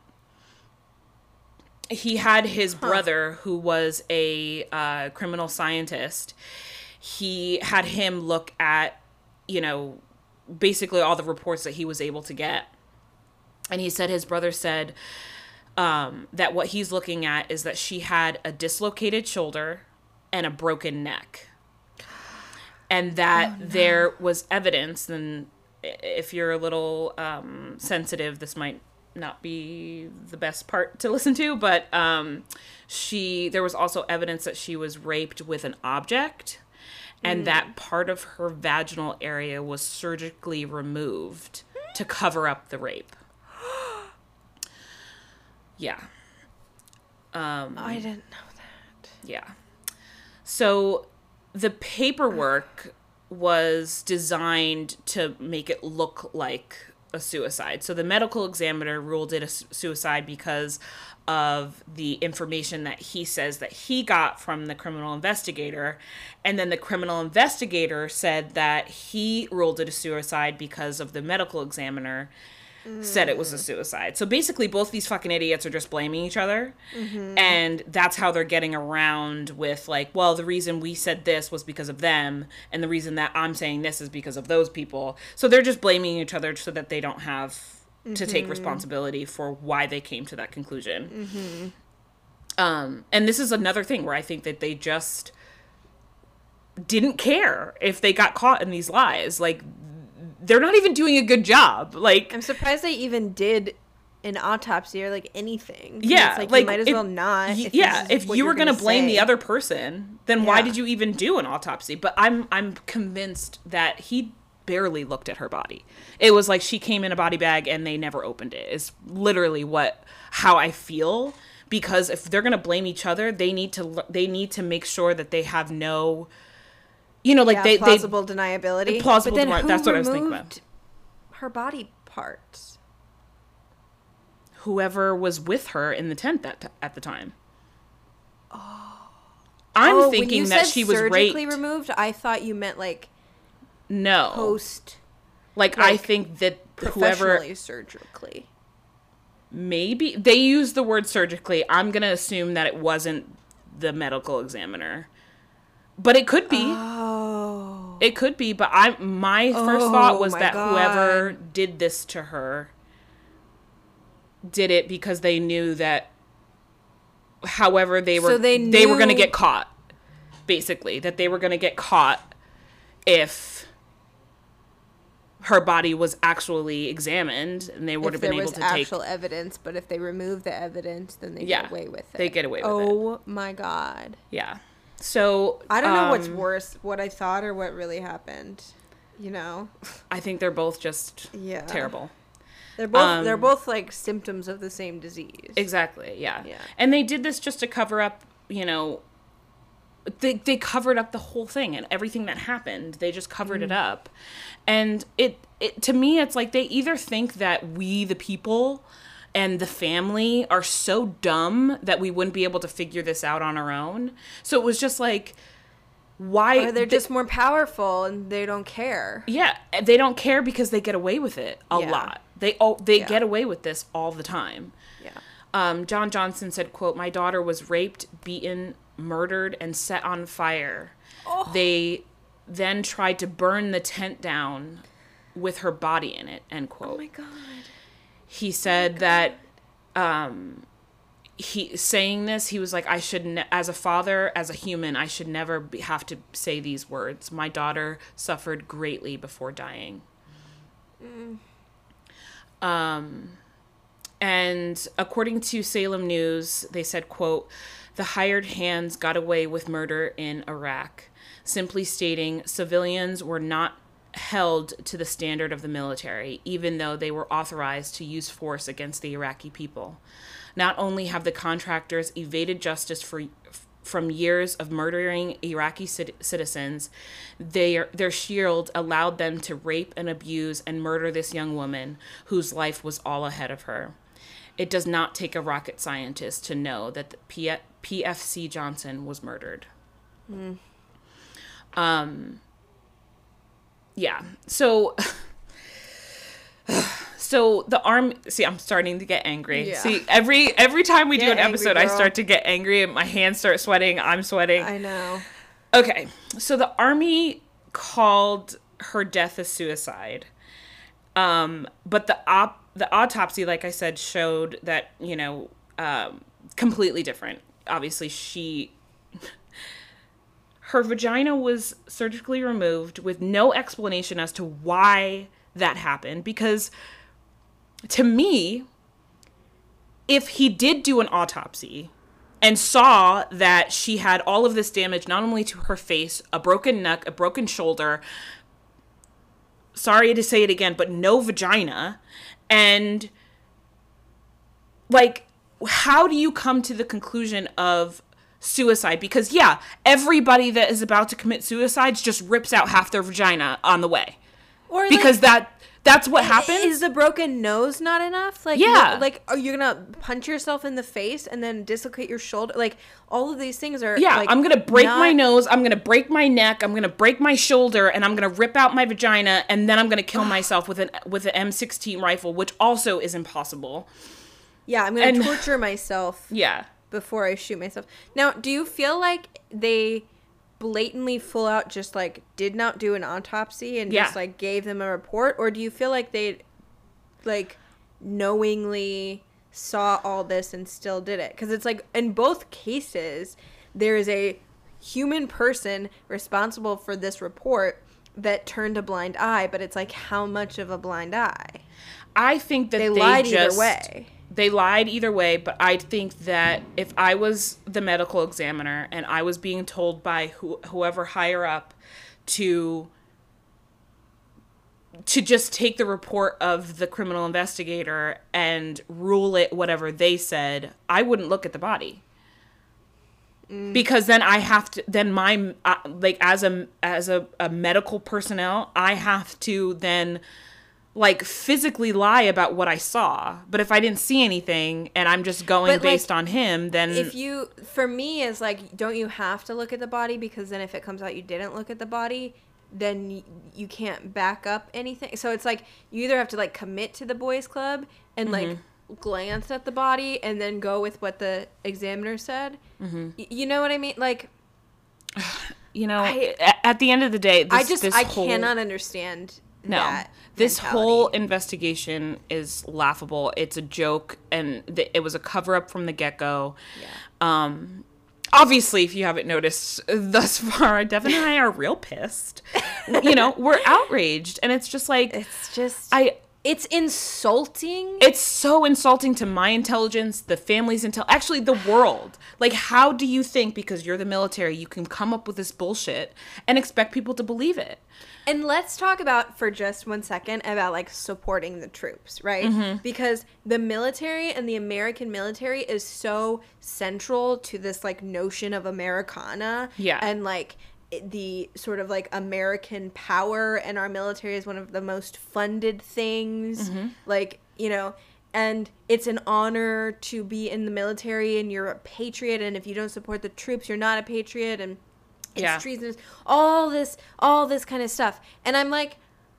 He had his huh. brother, who was a uh, criminal scientist. He had him look at, you know, basically all the reports that he was able to get. And he said his brother said um, that what he's looking at is that she had a dislocated shoulder and a broken neck. And that oh, no. there was evidence, and if you're a little um, sensitive, this might not be the best part to listen to, but um, she there was also evidence that she was raped with an object, and mm. that part of her vaginal area was surgically removed to cover up the rape. Yeah. Um, I didn't know that. Yeah. So the paperwork was designed to make it look like a suicide. So the medical examiner ruled it a suicide because of the information that he says that he got from the criminal investigator. And then the criminal investigator said that he ruled it a suicide because of the medical examiner mm. said it was a suicide. So basically both these fucking idiots are just blaming each other. Mm-hmm. And that's how they're getting around with like, well, the reason we said this was because of them. And the reason that I'm saying this is because of those people. So they're just blaming each other so that they don't have to mm-hmm. take responsibility for why they came to that conclusion. Mm-hmm. Um, and this is another thing where I think that they just didn't care if they got caught in these lies. Like, they're not even doing a good job. Like, I'm surprised they even did an autopsy or like anything. Yeah, it's like, like you might as if, well not. Y- if yeah, if you were gonna, gonna blame say. the other person, then yeah. why did you even do an autopsy? But I'm I'm convinced that he barely looked at her body. It was like she came in a body bag and they never opened it. Is literally what how I feel, because if they're gonna blame each other, they need to they need to make sure that they have no, you know, like yeah, they plausible they, deniability. Plausible but then deniability. That's what I was thinking about. Her body parts. Whoever was with her in the tent that t- at the time. Oh, I'm oh, thinking when you that said she was surgically raped. removed. I thought you meant like no post. Like, like I think that whoever surgically. Maybe they used the word surgically. I'm gonna assume that it wasn't the medical examiner, but it could be. Oh, it could be. But I my first oh, thought was that God. whoever did this to her did it because they knew that however they were so they, knew... they were going to get caught, basically that they were going to get caught if her body was actually examined, and they would have been able to take actual evidence. But if they remove the evidence, then they yeah, get away with it. They get away with oh, it. Oh my God. Yeah. So I don't know um, what's worse, what I thought or what really happened. You know, I think they're both just yeah. terrible. They're both um, they're both like symptoms of the same disease. Exactly. Yeah. Yeah. And they did this just to cover up, you know, they, they covered up the whole thing, and everything that happened, they just covered Mm. it up. And it, it, to me, it's like they either think that we, the people, and the family are so dumb that we wouldn't be able to figure this out on our own. So it was just like, why? Or they're they, just more powerful and they don't care. Yeah, they don't care because they get away with it a Yeah. lot. They oh, they Yeah. get away with this all the time. Yeah. Um, John Johnson said, quote, "My daughter was raped, beaten, murdered, and set on fire. Oh. They then tried to burn the tent down with her body in it," end quote. Oh my God. He said that um, he saying this, he was like, I should, ne- as a father, as a human, I should never be, have to say these words. My daughter suffered greatly before dying. Mm. Um, and according to Salem News, they said, quote, "The hired hands got away with murder in Iraq," simply stating civilians were not held to the standard of the military, even though they were authorized to use force against the Iraqi people. Not only have the contractors evaded justice for from years of murdering Iraqi citizens, their their shield allowed them to rape and abuse and murder this young woman whose life was all ahead of her. It does not take a rocket scientist to know that the P- PFC Johnson was murdered. Mm. Um. Yeah. So. So the army, see, I'm starting to get angry. Yeah. See, every every time we Get do an angry, episode, I girl. start to get angry and my hands start sweating. I'm sweating. I know. Okay. So the army called her death a suicide. Um, but the op the autopsy, like I said, showed that, you know, um, completely different. Obviously, she her vagina was surgically removed with no explanation as to why that happened, because to me, if he did do an autopsy and saw that she had all of this damage, not only to her face, a broken neck, a broken shoulder, sorry to say it again, but no vagina, and like, how do you come to the conclusion of suicide? Because yeah, everybody that is about to commit suicide just rips out half their vagina on the way. Or Because like, that that's what happens. Is the broken nose not enough? Like, Yeah. no- like, are you gonna punch yourself in the face and then dislocate your shoulder? Like, all of these things are. Yeah, like, I'm gonna break not- my nose, I'm gonna break my neck, I'm gonna break my shoulder, and I'm gonna rip out my vagina, and then I'm gonna kill myself with an with an M sixteen rifle, which also is impossible. Yeah, I'm gonna and- torture myself Yeah. before I shoot myself. Now, do you feel like they blatantly full out just like did not do an autopsy and Yeah. just like gave them a report, or do you feel like they like knowingly saw all this and still did it? Because it's like in both cases there is a human person responsible for this report that turned a blind eye, but it's like, how much of a blind eye? I think that They, they, lied just, either way. They lied either way, but I think that if I was the medical examiner and I was being told by who, whoever higher up to to just take the report of the criminal investigator and rule it whatever they said, I wouldn't look at the body. Mm. Because then I have to, then my, uh, like as a, as a, a medical personnel, I have to then like physically lie about what I saw. But if I didn't see anything and I'm just going But, like, based on him, then If you, for me, is like, don't you have to look at the body? Because then if it comes out you didn't look at the body, then y- you can't back up anything. So it's like, you either have to like commit to the boys club and Mm-hmm. like glance at the body and then go with what the examiner said. Mm-hmm. Y- you know what I mean? Like, you know, I- a- at the end of the day, this, I just, this I whole, cannot understand no, that this mentality. whole investigation is laughable. It's a joke, and th- it was a cover up from the get go. Yeah. Um, obviously, if you haven't noticed thus far, Devin and I are real pissed. You know, we're outraged, and it's just like It's just, I. it's insulting. It's so insulting to my intelligence, the family's intel, actually the world. Like, how do you think because you're the military, you can come up with this bullshit and expect people to believe it? And let's talk about for just one second about like supporting the troops, right? Mm-hmm. Because the military and the American military is so central to this like notion of Americana. Yeah. And like the sort of like American power, and our military is one of the most funded things. Mm-hmm. Like, you know, and it's an honor to be in the military, and you're a patriot, and if you don't support the troops, you're not a patriot, and it's yeah. treasonous, all this, all this kind of stuff. And I'm like,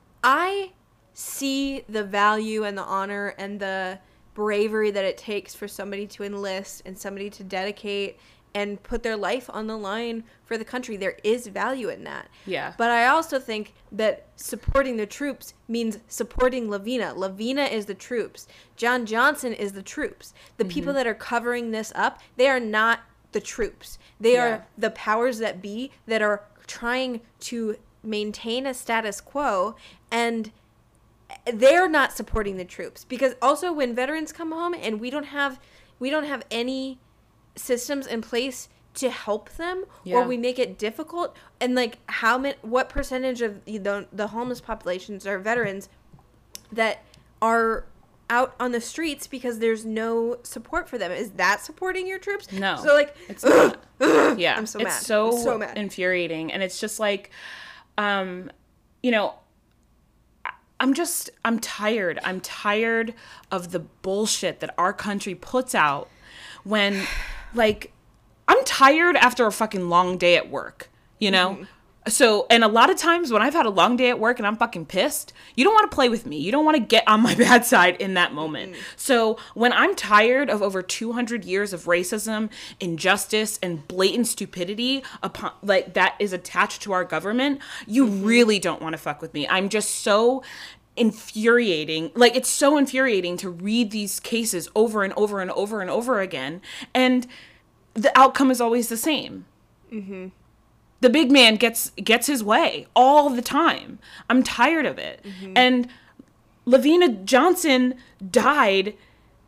I see the value and the honor and the bravery that it takes for somebody to enlist and somebody to dedicate and put their life on the line for the country. There is value in that. Yeah. But I also think that supporting the troops means supporting Lavina. Lavina is the troops. John Johnson is the troops. The mm-hmm. people that are covering this up, they are not the troops. They yeah. are the powers that be that are trying to maintain a status quo, and they're not supporting the troops. Because also when veterans come home and we don't have we don't have any systems in place to help them, yeah. or we make it difficult, and like how many what percentage of the the homeless populations are veterans that are out on the streets because there's no support for them? Is that supporting your troops? No. So like it's not. Yeah. I'm so it's mad. So, I'm so mad. Infuriating. And it's just like, um, you know, I'm just, I'm tired. I'm tired of the bullshit that our country puts out when, like, I'm tired after a fucking long day at work, you know? Mm-hmm. So, and a lot of times when I've had a long day at work and I'm fucking pissed, you don't want to play with me. You don't want to get on my bad side in that moment. Mm-hmm. So when I'm tired of over two hundred years of racism, injustice, and blatant stupidity upon, like, that is attached to our government, you mm-hmm. really don't want to fuck with me. I'm just so infuriating. Like, it's so infuriating to read these cases over and over and over and over again. And the outcome is always the same. Mm-hmm. The big man gets gets his way all the time. I'm tired of it. Mm-hmm. And Lavina Johnson died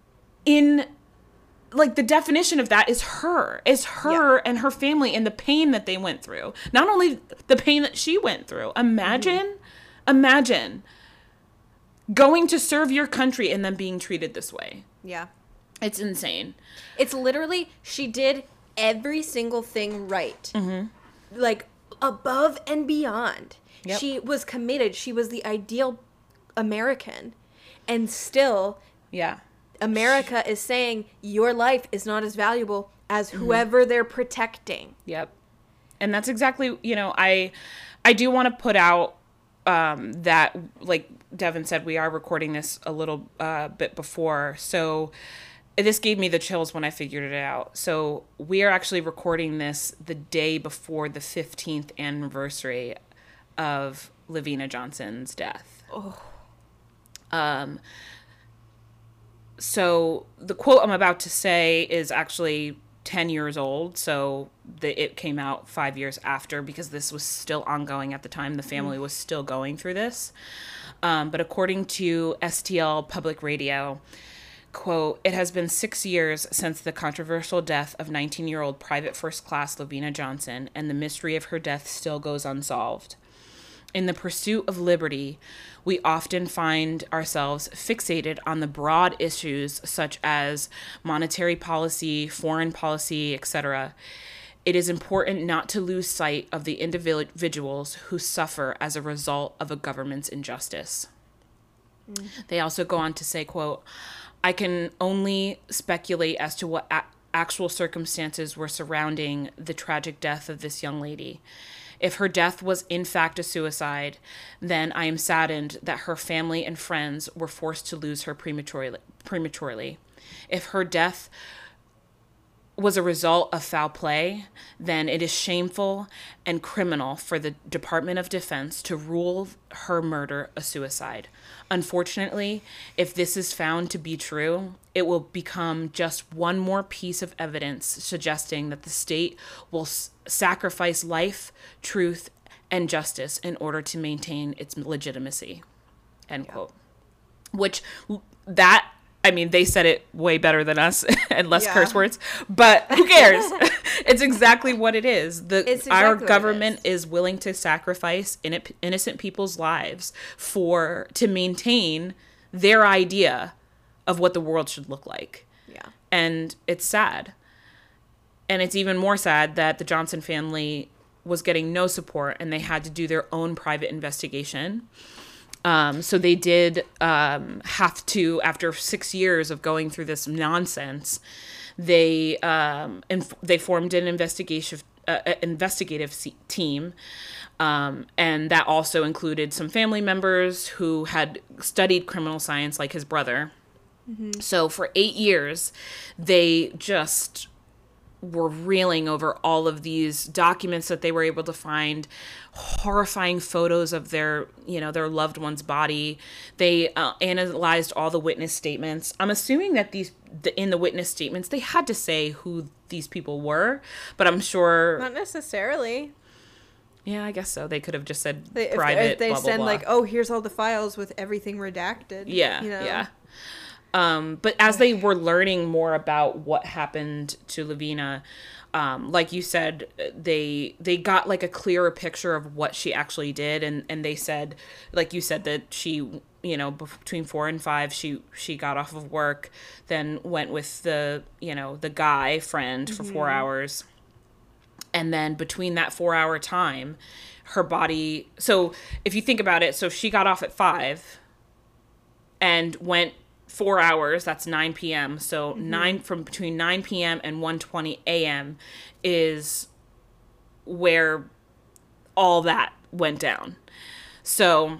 in, like, the definition of that is her. Is her yeah. and her family and the pain that they went through. Not only the pain that she went through. Imagine, mm-hmm. imagine going to serve your country and then being treated this way. Yeah. It's insane. It's literally, she did every single thing right. Mm-hmm. Like, above and beyond. Yep. She was committed. She was the ideal American. And still, yeah, America is saying your life is not as valuable as whoever mm-hmm. they're protecting. Yep. And that's exactly, you know, I I do want to put out um, that, like Devin said, we are recording this a little uh, bit before. So this gave me the chills when I figured it out. So we are actually recording this the day before the fifteenth anniversary of Lavina Johnson's death. Oh. Um. So the quote I'm about to say is actually ten years old. So the, it came out five years after, because this was still ongoing at the time. The family mm. was still going through this. Um, but according to S T L Public Radio, quote, "It has been six years since the controversial death of nineteen-year-old Private First Class Lavina Johnson, and the mystery of her death still goes unsolved. In the pursuit of liberty, we often find ourselves fixated on the broad issues such as monetary policy, foreign policy, et cetera. It is important not to lose sight of the individuals who suffer as a result of a government's injustice." Mm. They also go on to say, quote, "I can only speculate as to what a- actual circumstances were surrounding the tragic death of this young lady. If her death was in fact a suicide, then I am saddened that her family and friends were forced to lose her prematurely. prematurely. If her death was a result of foul play, then it is shameful and criminal for the Department of Defense to rule her murder a suicide. Unfortunately, if this is found to be true, it will become just one more piece of evidence suggesting that the state will s- sacrifice life, truth, and justice in order to maintain its legitimacy." End yeah. quote. Which, that, I mean, they said it way better than us and less Yeah. curse words, but who cares? It's exactly what it is. The It's our exactly what it government is. willing to sacrifice in, innocent people's lives for to maintain their idea of what the world should look like. Yeah. And it's sad. And it's even more sad that the Johnson family was getting no support and they had to do their own private investigation. Um, so they did um, have to, after six years of going through this nonsense, they um, inf- they formed an investigation uh, investigative se- team, um, and that also included some family members who had studied criminal science, like his brother. Mm-hmm. So for eight years, they just were reeling over all of these documents that they were able to find, horrifying photos of their, you know, their loved one's body. They uh, analyzed all the witness statements. I'm assuming that these, the, in the witness statements, they had to say who these people were, but I'm sure. Not necessarily. Yeah, I guess so. They could have just said They, private. If, if they blah, blah, send blah. like, oh, here's all the files with everything redacted. Yeah, you know? yeah. Um, but as they were learning more about what happened to Lavina, um, like you said, they they got like a clearer picture of what she actually did, and, and they said, like you said, that she, you know, between four and five, she she got off of work, then went with the, you know, the guy friend for mm-hmm. four hours, and then between that four hour time, her body. So if you think about it, so she got off at five, and went four hours, that's nine p.m. So mm-hmm. nine from between nine p.m. and one twenty a.m. is where all that went down. So,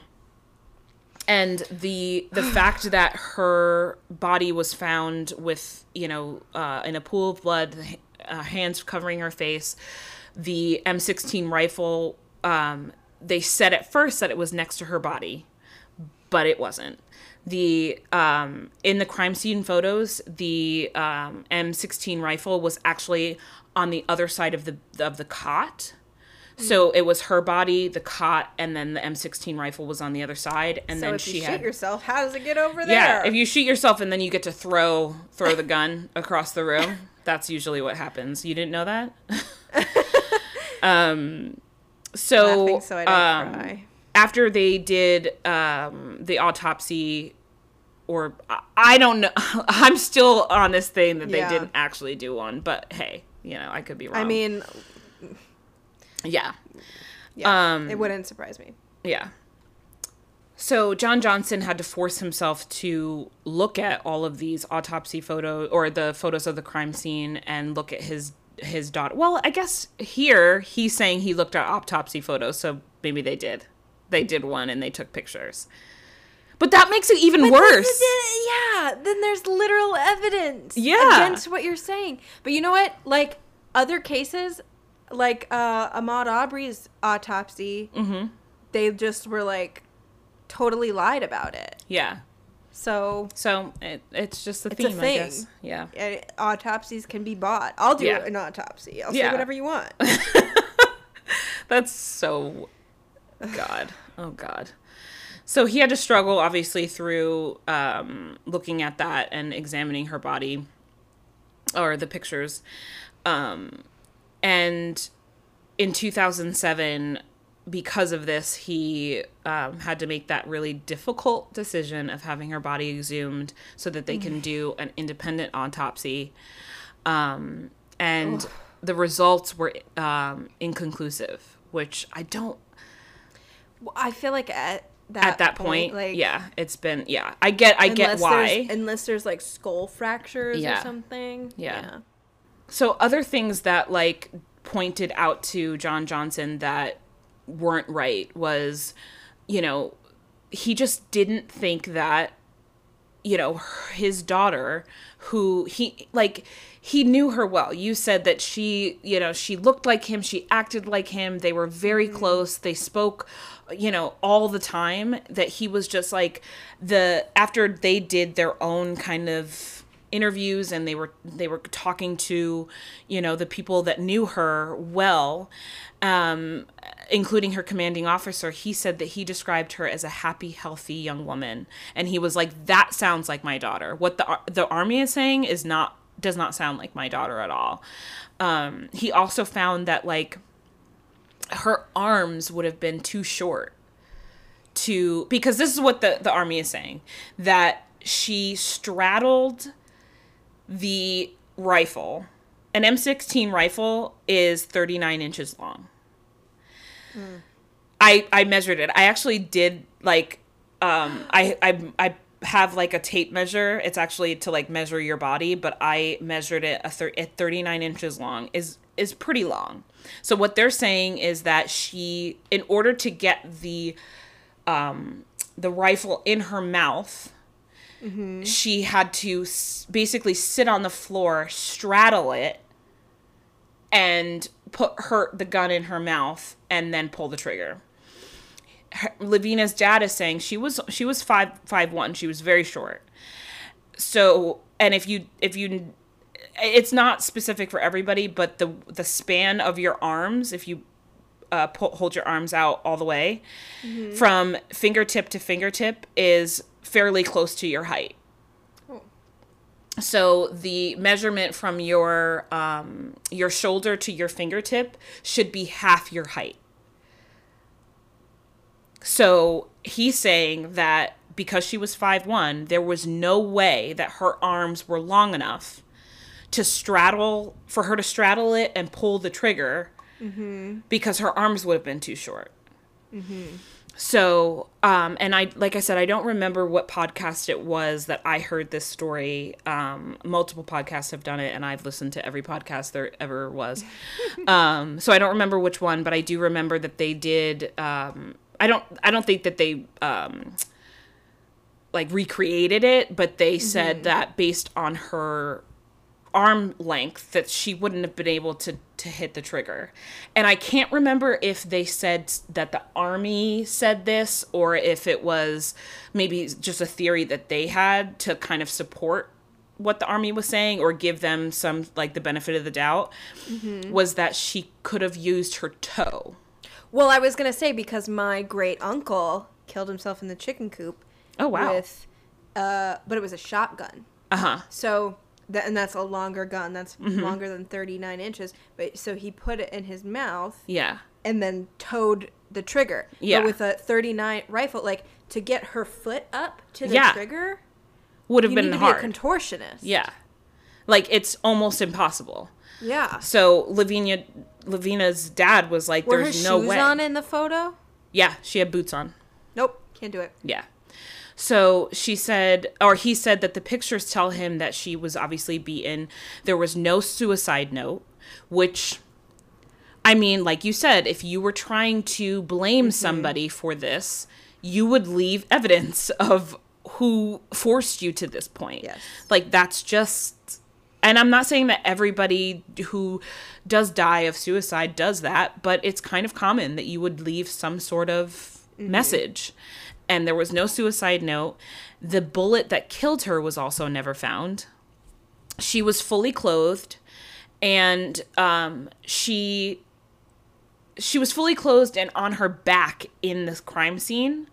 and the the fact that her body was found with, you know, uh, in a pool of blood, uh, hands covering her face, the M sixteen rifle, um, they said at first that it was next to her body, but it wasn't. The um, in the crime scene photos, the um, M sixteen rifle was actually on the other side of the of the cot. So it was her body, the cot, and then the M sixteen rifle was on the other side. And so then if she you had, shoot yourself, how does it get over there? Yeah, if you shoot yourself and then you get to throw throw the gun across the room, that's usually what happens. You didn't know that? um, so Laughing so I don't um, cry. After they did um, the autopsy. Or I don't know. I'm still on this thing that they yeah. didn't actually do one. But hey, you know, I could be wrong. I mean, yeah. Yeah, um, it wouldn't surprise me. Yeah. So John Johnson had to force himself to look at all of these autopsy photos or the photos of the crime scene and look at his his daughter. Well, I guess here he's saying he looked at autopsy photos, so maybe they did. They did one and they took pictures. But that makes it even but worse. Then, yeah, then there's literal evidence yeah. against what you're saying. But you know what? Like, other cases, like uh, Ahmaud Arbery's autopsy, mm-hmm. they just were, like, totally lied about it. Yeah. So... So, it, it's just the it's theme, a thing. I guess. Yeah. Uh, autopsies can be bought. I'll do yeah. an autopsy. I'll yeah. say whatever you want. That's so... God. Oh, God. So he had to struggle, obviously, through um, looking at that and examining her body, or the pictures. Um, and in two thousand seven, because of this, he um, had to make that really difficult decision of having her body exhumed so that they can do an independent autopsy. Um, and Ugh. the results were um, inconclusive, which I don't... Well, I feel like... At- That at that point, point, like, yeah, it's been, yeah, I get, I get why. There's, unless there's, like, skull fractures yeah. or something. Yeah. yeah. So other things that, like, pointed out to John Johnson that weren't right was, you know, he just didn't think that, you know, his daughter, who he, like, he knew her well. You said that she, you know, she looked like him, she acted like him, they were very mm-hmm. close, they spoke, you know, all the time, that he was just like, the, after they did their own kind of interviews and they were they were talking to, you know, the people that knew her well, um, including her commanding officer, he said that he described her as a happy, healthy young woman. And he was like, that sounds like my daughter. What the the Army is saying is not does not sound like my daughter at all. Um, he also found that, like, her arms would have been too short to, because this is what the, the Army is saying, that she straddled the rifle. An M sixteen rifle is thirty-nine inches long. Mm. I, I measured it. I actually did, like, um, I, I, I have, like, a tape measure. It's actually to, like, measure your body, but I measured it a thir- at thirty-nine inches long is, is pretty long. So what they're saying is that she, in order to get the, um, the rifle in her mouth, mm-hmm. she had to s- basically sit on the floor, straddle it, and put her the gun in her mouth, and then pull the trigger. Her, Lavina's dad is saying she was she was five five one. She was very short. So, and if you if you, it's not specific for everybody, but the the span of your arms, if you uh, pull, hold your arms out all the way, mm-hmm. from fingertip to fingertip, is fairly close to your height. Oh. So the measurement from your um, your shoulder to your fingertip should be half your height. So he's saying that because she was five one, there was no way that her arms were long enough to straddle, for her to straddle it and pull the trigger, mm-hmm. because her arms would have been too short. Mm-hmm. So, um, and I, like I said, I don't remember what podcast it was that I heard this story. Um, multiple podcasts have done it, and I've listened to every podcast there ever was. um, so I don't remember which one, but I do remember that they did, um, I don't, I don't think that they, um, like recreated it, but they mm-hmm. said that based on her arm length that she wouldn't have been able to, to hit the trigger. And I can't remember if they said that the Army said this, or if it was maybe just a theory that they had to kind of support what the Army was saying, or give them some, like, the benefit of the doubt, mm-hmm. was that she could have used her toe. Well, I was going to say, because my great uncle killed himself in the chicken coop. Oh, wow. With, uh, but it was a shotgun. Uh-huh. So, that, and that's a longer gun. That's mm-hmm. longer than thirty-nine inches. But so he put it in his mouth. Yeah. And then towed the trigger. Yeah. But with a thirty-nine rifle, like, to get her foot up to the yeah. trigger would have you been need to hard. Be a contortionist. Yeah. Like, it's almost impossible. Yeah. So Lavinia, Lavina's dad was like, Were there's her no shoes way. on in the photo? Yeah, she had boots on. Nope, can't do it. Yeah. So she said, or he said that the pictures tell him that she was obviously beaten. There was no suicide note, which, I mean, like you said, if you were trying to blame mm-hmm. somebody for this, you would leave evidence of who forced you to this point. Yes. Like, that's just, and I'm not saying that everybody who does die of suicide does that, but it's kind of common that you would leave some sort of mm-hmm. message. And there was no suicide note. The bullet that killed her was also never found. She was fully clothed, and um, she she was fully clothed and on her back in this crime scene,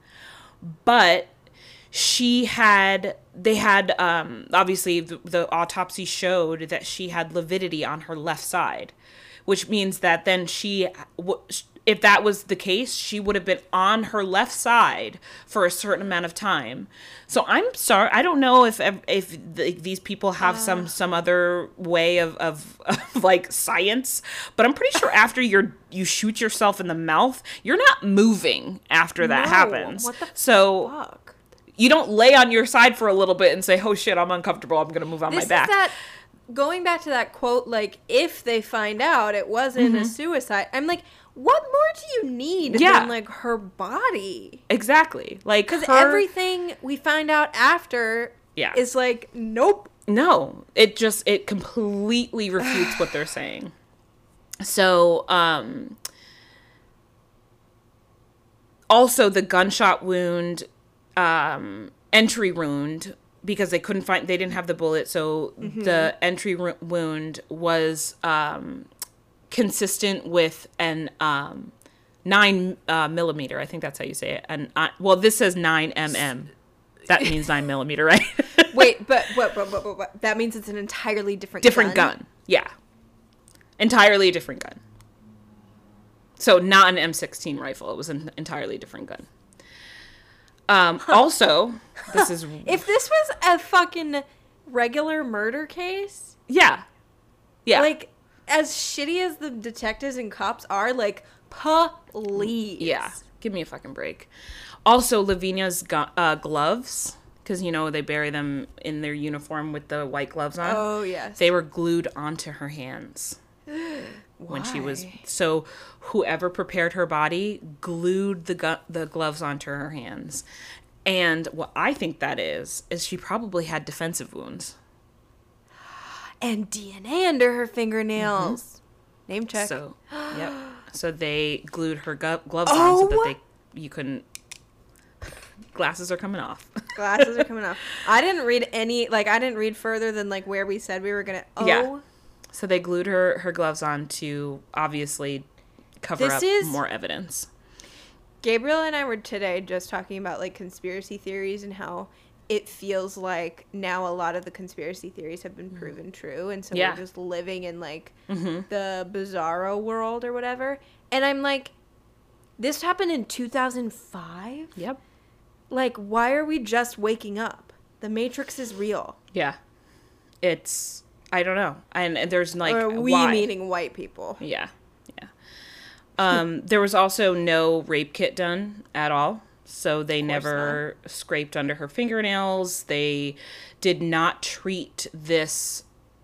but she had, they had, um, obviously the, the autopsy showed that she had lividity on her left side, which means that then she, if that was the case, she would have been on her left side for a certain amount of time. So I'm sorry, I don't know if if the, these people have uh. some some other way of, of of like science, but I'm pretty sure after you're you shoot yourself in the mouth, you're not moving after that no, happens. What the so fuck? You don't lay on your side for a little bit and say, "Oh shit, I'm uncomfortable. I'm gonna move on this my back." Is that, going back to that quote, like, if they find out it wasn't mm-hmm. a suicide, I'm like, what more do you need yeah. than, like, her body? Exactly. Like, because her... everything we find out after yeah. is like, nope. No, it just, it completely refutes what they're saying. So, um, also the gunshot wound, um, entry wound because they couldn't find, they didn't have the bullet. So mm-hmm. the entry r- wound was um, consistent with an um, nine uh, millimeter. I think that's how you say it. And uh, well, this says nine millimeter. That means nine millimeter, right? Wait, but what, what, what, what, what? That means it's an entirely different different gun. gun. Yeah, entirely different gun. So not an M sixteen rifle. It was an entirely different gun. Um, huh. Also, this is... If this was a fucking regular murder case... Yeah. Yeah. Like, as shitty as the detectives and cops are, like, police. Yeah. Give me a fucking break. Also, Lavinia's go- uh, gloves, because, you know, they bury them in their uniform with the white gloves on. Oh, yes. They were glued onto her hands. When she was... So whoever prepared her body glued the gu- the gloves onto her hands. And what I think that is, is she probably had defensive wounds. And D N A under her fingernails. Mm-hmm. Name check. So, yep. So they glued her gu- gloves oh. on so that they you couldn't... Glasses are coming off. Glasses are coming off. I didn't read any... Like, I didn't read further than, like, where we said we were going to... Oh. Yeah. So they glued her, her gloves on to obviously cover this up is, more evidence. Gabriel and I were today just talking about, like, conspiracy theories and how it feels like now a lot of the conspiracy theories have been proven true. And so yeah. we're just living in, like, mm-hmm. the bizarro world or whatever. And I'm like, this happened in two thousand five? Yep. Like, why are we just waking up? The Matrix is real. Yeah. It's... I don't know. And there's like... Or we why? Meaning white people. Yeah. Yeah. Um, there was also no rape kit done at all. So they never not. scraped under her fingernails. They did not treat this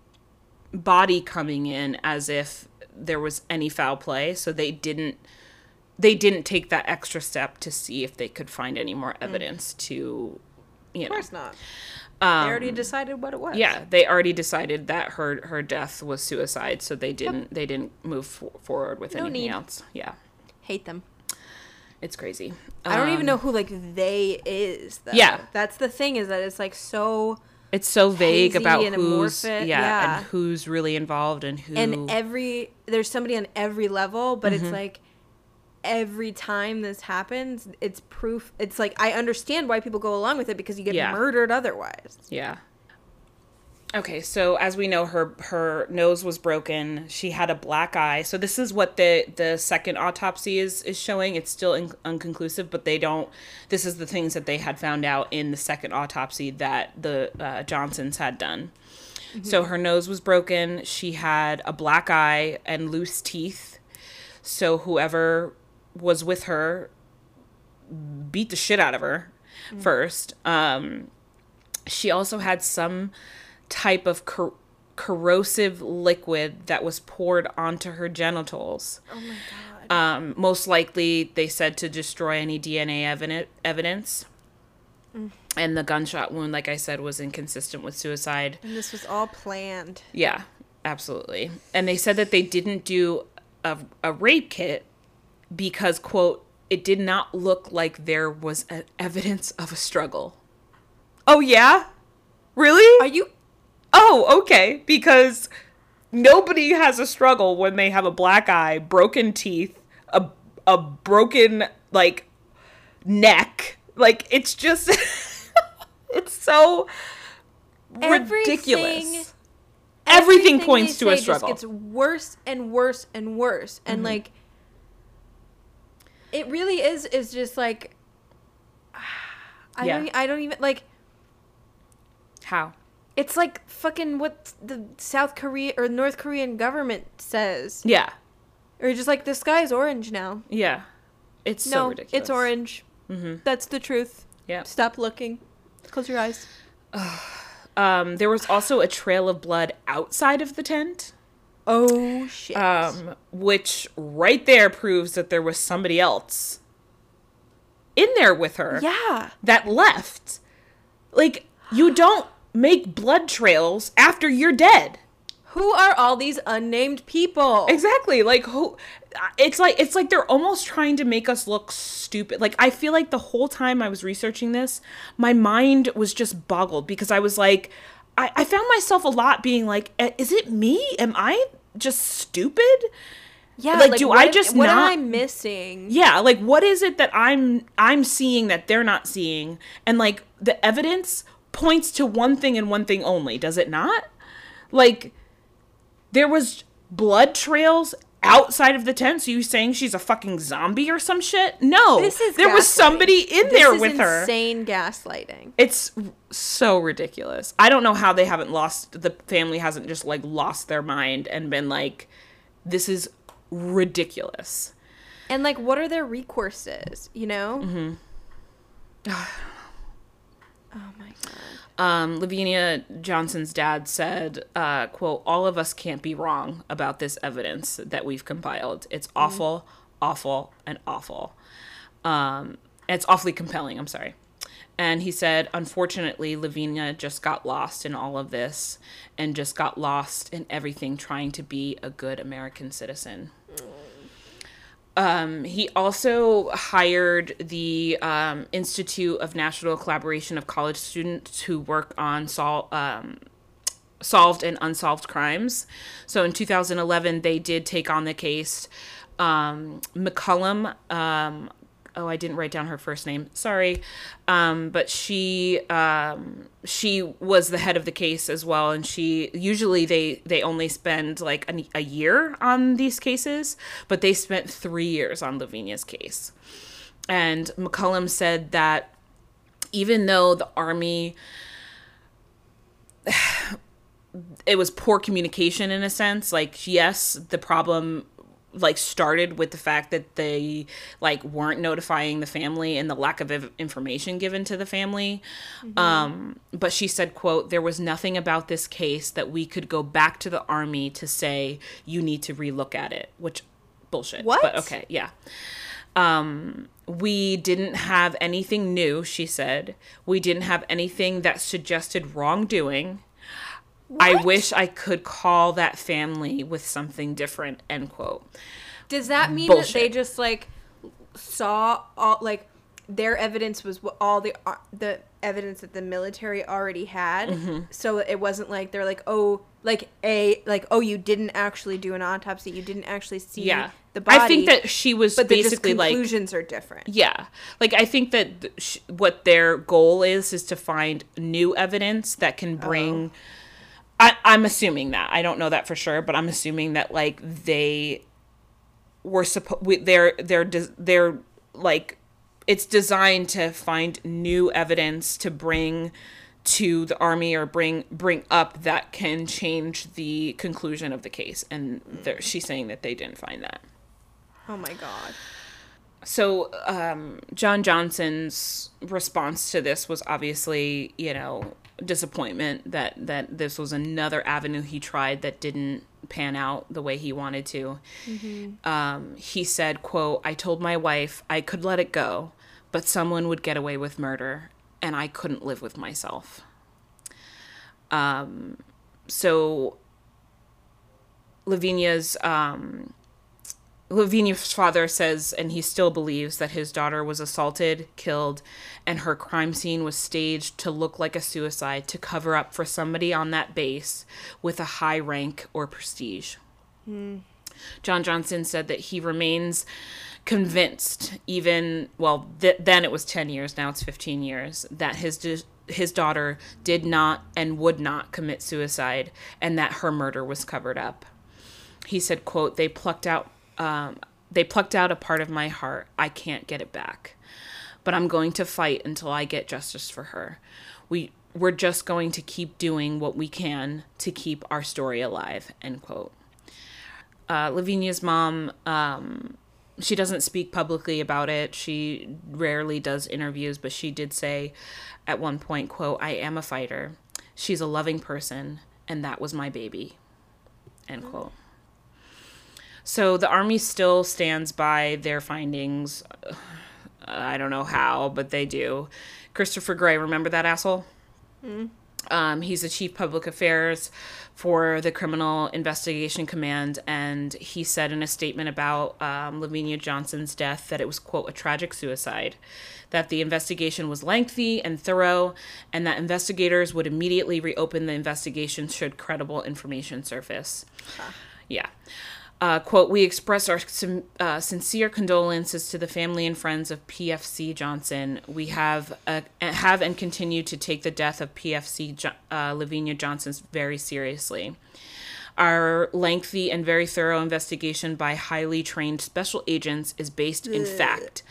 body coming in as if there was any foul play. So they didn't... They didn't take that extra step to see if they could find any more evidence mm. to, you know. Of course not. Um, they already decided what it was. Yeah, they already decided that her her death was suicide, so they didn't yep. they didn't move for, forward with no anything need. else. Yeah, hate them. It's crazy. I don't um, even know who like they is. Though. Yeah, that's the thing is that it's like so. It's so vague about who's yeah, yeah and who's really involved and who. And every there's somebody on every level, but mm-hmm. it's like. Every time this happens, it's proof. It's like, I understand why people go along with it because you get yeah. murdered otherwise. Yeah. Okay, so as we know, her her nose was broken. She had a black eye. So this is what the, the second autopsy is, is showing. It's still in, unconclusive, but they don't... This is the things that they had found out in the second autopsy that the uh, Johnsons had done. Mm-hmm. So her nose was broken. She had a black eye and loose teeth. So whoever... was with her, beat the shit out of her mm. first. Um, she also had some type of cor- corrosive liquid that was poured onto her genitals. Oh my God. Um, most likely, they said to destroy any D N A evident- evidence. Mm. And the gunshot wound, like I said, was inconsistent with suicide. And this was all planned. Yeah, absolutely. And they said that they didn't do a, a rape kit because, quote, it did not look like there was a evidence of a struggle. Oh, yeah? Really? Are you... Oh, okay. Because nobody has a struggle when they have a black eye, broken teeth, a, a broken, like, neck. Like, it's just... it's so ridiculous. Everything, everything points to a struggle. It just gets worse and worse and worse. And, mm-hmm. like... It really is, is just like, I yeah. don't, I don't even, like. How? It's like fucking what the South Korea or North Korean government says. Yeah. Or just like, the sky's orange now. Yeah. It's no, so ridiculous. It's orange. Mm-hmm. That's the truth. Yeah. Stop looking. Close your eyes. um, there was also a trail of blood outside of the tent. Oh, shit. Um, which right there proves that there was somebody else in there with her. Yeah. That left. Like, you don't make blood trails after you're dead. Who are all these unnamed people? Exactly. Like, who? It's like it's like they're almost trying to make us look stupid. Like, I feel like the whole time I was researching this, my mind was just boggled because I was like, I, I found myself a lot being like, is it me? Am I just stupid? Yeah. Like, like do what, I just what not? am I missing? Yeah. Like, what is it that I'm I'm seeing that they're not seeing? And like the evidence points to one thing and one thing only. Does it not? Like, there was blood trails outside of the tent. So you saying she's a fucking zombie or some shit? No, This is there was somebody in this there is with her. Insane gaslighting. It's so ridiculous. I don't know how they haven't lost, the family hasn't just like lost their mind and been like, this is ridiculous. And like, what are their recourses? You know? Mm-hmm. Oh my god. Um, Lavinia Johnson's dad said, uh, quote, all of us can't be wrong about this evidence that we've compiled. It's awful, mm. awful, and awful. Um, it's awfully compelling. I'm sorry. And he said, unfortunately, Lavinia just got lost in all of this and just got lost in everything trying to be a good American citizen. Mm. Um, he also hired the um, Institute of National Collaboration of College Students who work on sol- um, solved and unsolved crimes. So in two thousand eleven, they did take on the case. Um, McCullum, um, oh, I didn't write down her first name. Sorry. Um, but she, um, she was the head of the case as well. And she, usually they, they only spend like a, a year on these cases, but they spent three years on Lavinia's case. And McCullum said that even though the Army, it was poor communication in a sense, like, yes, the problem like started with the fact that they like weren't notifying the family and the lack of information given to the family. Mm-hmm. Um, but she said, quote, there was nothing about this case that we could go back to the Army to say, you need to relook at it, which bullshit. What? But okay. Yeah. Um, we didn't have anything new. She said, we didn't have anything that suggested wrongdoing. What? I wish I could call that family with something different, end quote. Does that mean Bullshit. that they just, like, saw all, like, their evidence was all the uh, the evidence that the military already had? Mm-hmm. So it wasn't like they're like, oh, like, a, like, oh, you didn't actually do an autopsy. You didn't actually see yeah. the body. I think that she was but basically like... But the conclusions are different. Yeah. Like, I think that sh- what their goal is, is to find new evidence that can bring... Oh. I, I'm assuming that. I don't know that for sure, but I'm assuming that like they were supposed. They're they're they're like it's designed to find new evidence to bring to the Army or bring bring up that can change the conclusion of the case. And she's saying that they didn't find that. Oh my god. So um, John Johnson's response to this was obviously, you know, disappointment that that this was another avenue he tried that didn't pan out the way he wanted to. Mm-hmm. Um, he said, quote, I told my wife I could let it go, but someone would get away with murder and I couldn't live with myself. Um, so Lavinia's um, Lavinia's father says, and he still believes, that his daughter was assaulted, killed, and her crime scene was staged to look like a suicide to cover up for somebody on that base with a high rank or prestige. Mm. John Johnson said that he remains convinced, even, well, th- then it was ten years, now it's fifteen years, that his di- his daughter did not and would not commit suicide, and that her murder was covered up. He said, quote, they plucked out Um, they plucked out a part of my heart. I can't get it back. But I'm going to fight until I get justice for her. We, we're just going to keep doing what we can to keep our story alive, end quote. Uh, Lavinia's mom, um, she doesn't speak publicly about it. She rarely does interviews, but she did say at one point, quote, I am a fighter. She's a loving person, and that was my baby, end quote. So the Army still stands by their findings. Uh, I don't know how, but they do. Christopher Gray, remember that asshole? Mm. Um, he's the chief public affairs for the Criminal Investigation Command, and he said in a statement about um, Lavinia Johnson's death that it was, quote, a tragic suicide, that the investigation was lengthy and thorough, and that investigators would immediately reopen the investigation should credible information surface. Huh. Yeah. Uh, quote, we express our uh, sincere condolences to the family and friends of P F C Johnson. We have uh, have and continue to take the death of P F C jo- uh, Lavinia Johnson very seriously. Our lengthy and very thorough investigation by highly trained special agents is based in fact,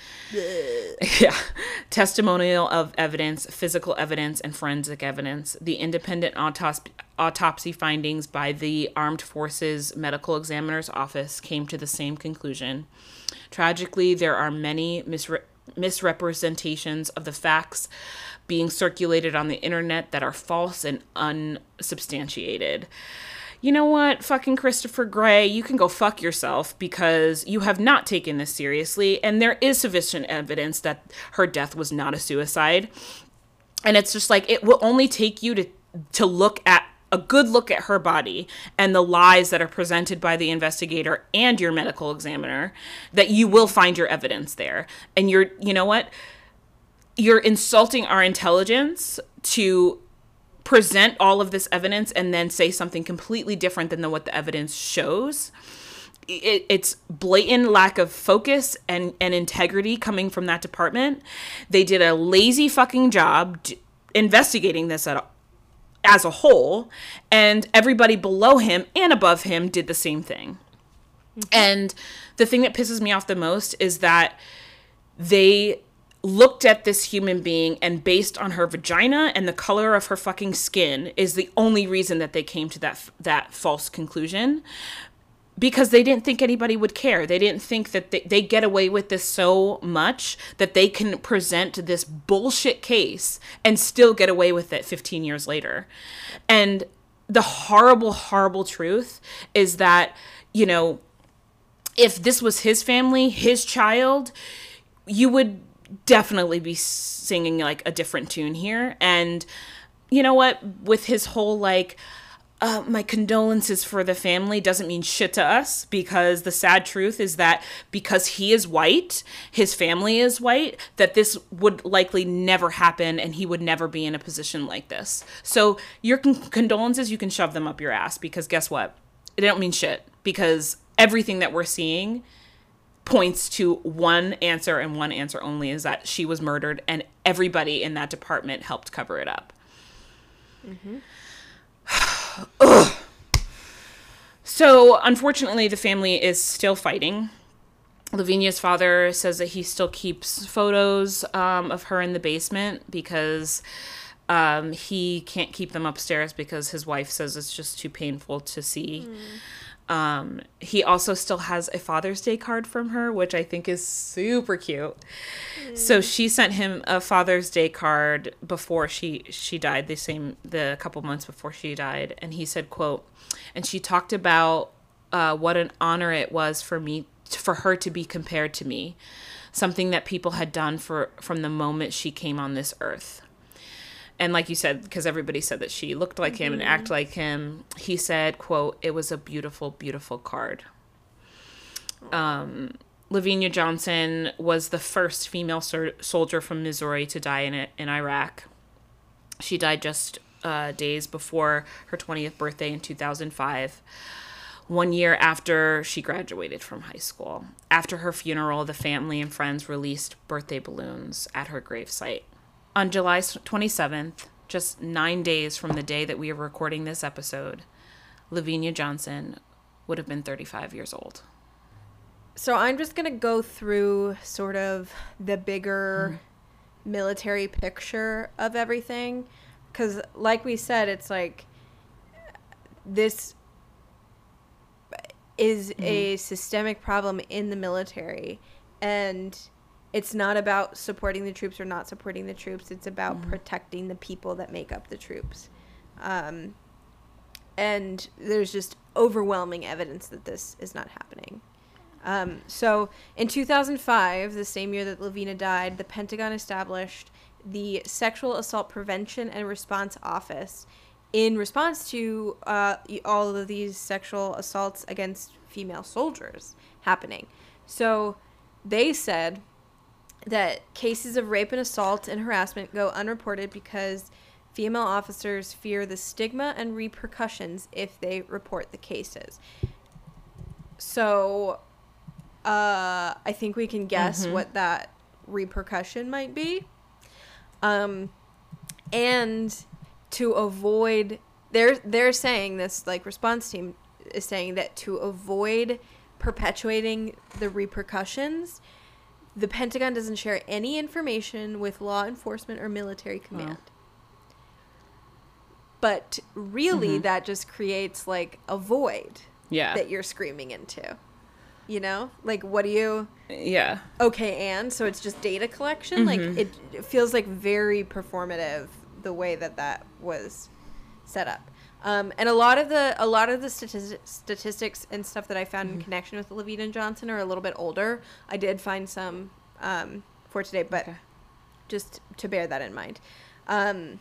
yeah, testimonial of evidence, physical evidence, and forensic evidence. The independent autos- autopsy findings by the Armed Forces Medical Examiner's Office came to the same conclusion. Tragically, there are many misre- misrepresentations of the facts being circulated on the internet that are false and unsubstantiated. You know what, fucking Christopher Gray, you can go fuck yourself because you have not taken this seriously, and there is sufficient evidence that her death was not a suicide. And it's just like, it will only take you to to look at a good look at her body and the lies that are presented by the investigator and your medical examiner that you will find your evidence there. And you're, you know what, you're insulting our intelligence to present all of this evidence and then say something completely different than the, what the evidence shows. It, it's blatant lack of focus and, and integrity coming from that department. They did a lazy fucking job d- investigating this at, as a whole, and everybody below him and above him did the same thing. Mm-hmm. And the thing that pisses me off the most is that they looked at this human being and based on her vagina and the color of her fucking skin is the only reason that they came to that that false conclusion, because they didn't think anybody would care. They didn't think that they, they get away with this so much that they can present this bullshit case and still get away with it fifteen years later. And the horrible, horrible truth is that, you know, if this was his family, his child, you would definitely be singing like a different tune here. And you know what, with his whole like uh, my condolences for the family doesn't mean shit to us, because the sad truth is that because he is white, his family is white, that this would likely never happen and he would never be in a position like this. So your con- condolences, you can shove them up your ass, because guess what, it don't mean shit, because everything that we're seeing points to one answer and one answer only, is that she was murdered, and everybody in that department helped cover it up. Mm-hmm. Ugh. So unfortunately, the family is still fighting. Lavinia's father says that he still keeps photos um, of her in the basement because um, he can't keep them upstairs because his wife says it's just too painful to see. Mm. Um, he also still has a Father's Day card from her, which I think is super cute. Mm. So she sent him a Father's Day card before she, she died, the same, the couple months before she died. And he said, quote, and she talked about, uh, what an honor it was for me, for her to be compared to me, something that people had done for, from the moment she came on this earth. And like you said, because everybody said that she looked like mm-hmm. him and acted like him, he said, quote, it was a beautiful, beautiful card. Um, Lavinia Johnson was the first female sur- soldier from Missouri to die in in Iraq. She died just uh, days before her twentieth birthday in two thousand five, one year after she graduated from high school. After her funeral, the family and friends released birthday balloons at her gravesite. On July twenty-seventh, just nine days from the day that we are recording this episode, Lavinia Johnson would have been thirty-five years old. So I'm just going to go through sort of the bigger mm. military picture of everything. Because like we said, it's like this is mm. a systemic problem in the military. And it's not about supporting the troops or not supporting the troops. It's about mm. protecting the people that make up the troops. Um, and there's just overwhelming evidence that this is not happening. Um, so in two thousand five, the same year that Lavinia died, the Pentagon established the Sexual Assault Prevention and Response Office in response to uh, all of these sexual assaults against female soldiers happening. So they said that cases of rape and assault and harassment go unreported because female officers fear the stigma and repercussions if they report the cases. So uh, I think we can guess mm-hmm. what that repercussion might be. Um, and to avoid, they're, they're saying this, like, response team is saying that to avoid perpetuating the repercussions, the Pentagon doesn't share any information with law enforcement or military command. Wow. But really, mm-hmm. that just creates, like, a void yeah. that you're screaming into. You know? Like, what do you... Yeah. Okay, and? So it's just data collection? Mm-hmm. Like, it, it feels, like, very performative, the way that that was set up. Um, and a lot of the a lot of the statistics, statistics and stuff that I found mm-hmm. in connection with Levine and Johnson are a little bit older. I did find some um, for today, but okay. just to bear that in mind. Um,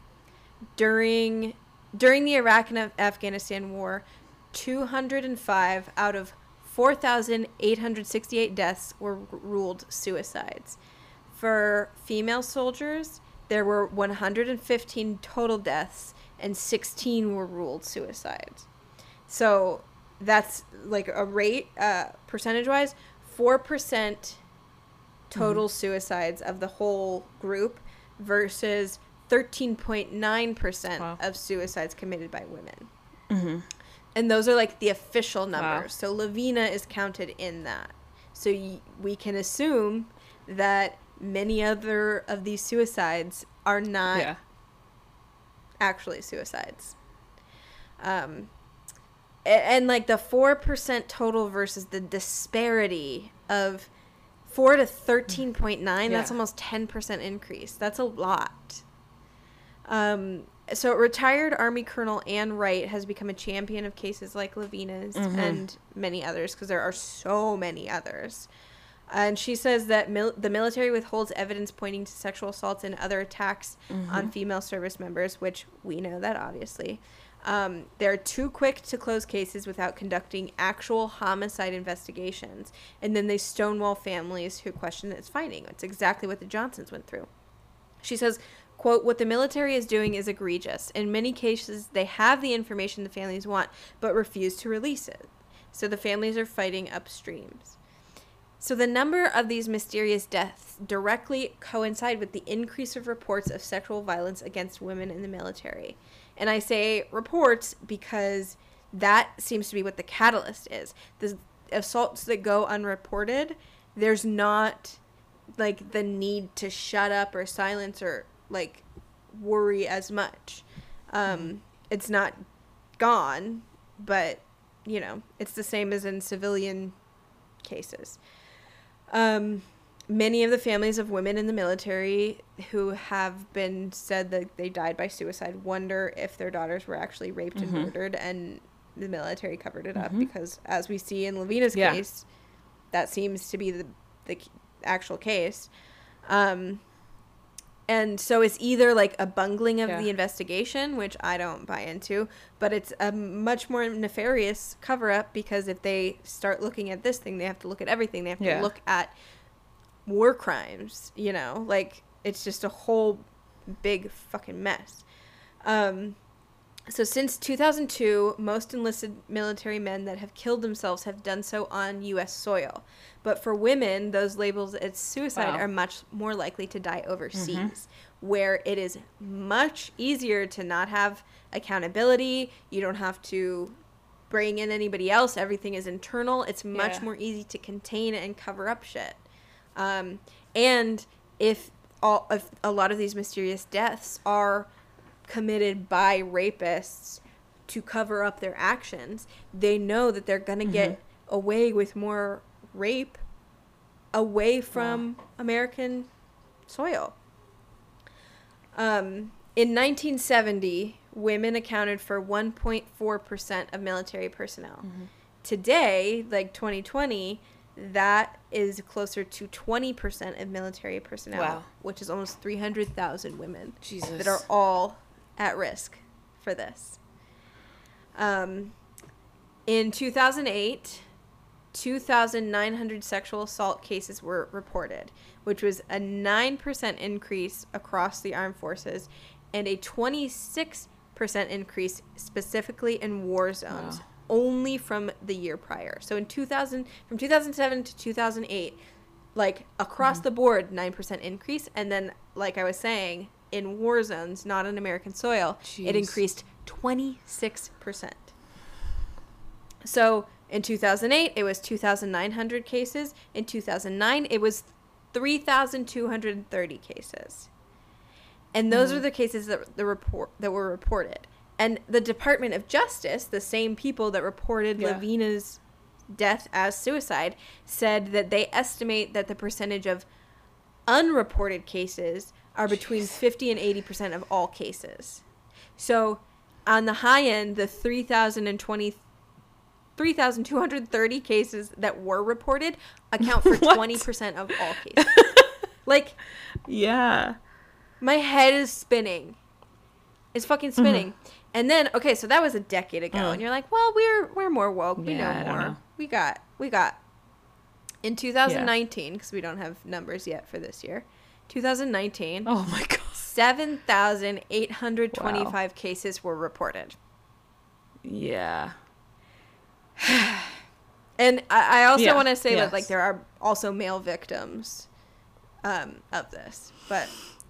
during during the Iraq and Afghanistan war, two hundred five out of four thousand eight hundred sixty-eight deaths were ruled suicides. For female soldiers, there were one hundred fifteen total deaths, and sixteen were ruled suicides. So that's like a rate, uh, percentage-wise, four percent total mm-hmm. suicides of the whole group versus thirteen point nine percent wow. of suicides committed by women. Mm-hmm. And those are like the official numbers. Wow. So Lavina is counted in that. So y- we can assume that many other of these suicides are not... Yeah. actually suicides. Um, and, and like the four percent total versus the disparity of four to thirteen point nine, yeah. that's almost ten percent increase. That's a lot. Um, so retired Army Colonel Ann Wright has become a champion of cases like Lavina's mm-hmm. and many others, because there are so many others. And she says that mil- the military withholds evidence pointing to sexual assaults and other attacks mm-hmm. on female service members, which we know that, obviously. Um, they're too quick to close cases without conducting actual homicide investigations. And then they stonewall families who question its finding. It's exactly what the Johnsons went through. She says, quote, "What the military is doing is egregious. In many cases, they have the information the families want, but refuse to release it. So the families are fighting upstreams." So the number of these mysterious deaths directly coincide with the increase of reports of sexual violence against women in the military. And I say reports because that seems to be what the catalyst is. The assaults that go unreported, there's not like the need to shut up or silence or like worry as much. Um, it's not gone, but you know, it's the same as in civilian cases. Um, many of the families of women in the military who have been said that they died by suicide wonder if their daughters were actually raped mm-hmm. and murdered, and the military covered it mm-hmm. up because, as we see in Lavina's yeah. case, that seems to be the the actual case. Um, and so it's either like a bungling of yeah. the investigation, which I don't buy into, but it's a much more nefarious cover-up, because if they start looking at this thing, they have to look at everything. They have to yeah. look at war crimes, you know? Like, it's just a whole big fucking mess. Um, so since two thousand two, most enlisted military men that have killed themselves have done so on U S soil. But for women, those labels as suicide wow. are much more likely to die overseas, mm-hmm. where it is much easier to not have accountability. You don't have to bring in anybody else. Everything is internal. It's much yeah. more easy to contain and cover up shit. Um, and if, all, if a lot of these mysterious deaths are committed by rapists to cover up their actions, they know that they're going to mm-hmm. get away with more rape away from wow. American soil. Um, in nineteen seventy, women accounted for one point four percent of military personnel. Mm-hmm. Today, like twenty twenty, that is closer to twenty percent of military personnel, Wow. which is almost three hundred thousand women Jesus. that are all at risk for this. Um, in two thousand eight, two thousand nine hundred sexual assault cases were reported, which was a nine percent increase across the armed forces and a twenty-six percent increase specifically in war zones. Wow. Only from the year prior. So in two thousand, from two thousand seven to two thousand eight, like across mm-hmm. the board, nine percent increase. And then, like I was saying, in war zones, not on American soil, Jeez. It increased twenty-six percent. So in two thousand eight, it was two thousand nine hundred cases. In two thousand nine, it was three thousand two hundred thirty cases. And those mm-hmm. are the cases that the report that were reported. And the Department of Justice, the same people that reported yeah. Lavina's death as suicide, said that they estimate that the percentage of unreported cases are between Jeez. fifty and eighty percent of all cases. So on the high end, the three thousand twenty, three thousand two hundred thirty cases that were reported account for twenty percent of all cases. Like, yeah. My head is spinning. It's fucking spinning. Mm-hmm. And then, okay, so that was a decade ago, mm. and you're like, well, we're we're more woke. We yeah, know more. Know. We got, we got. In two thousand nineteen, because yeah. we don't have numbers yet for this year, two thousand nineteen. Oh my god. seven thousand eight hundred twenty-five wow. cases were reported. Yeah. And I, I also yeah. want to say yes. that, like, there are also male victims um, of this. But,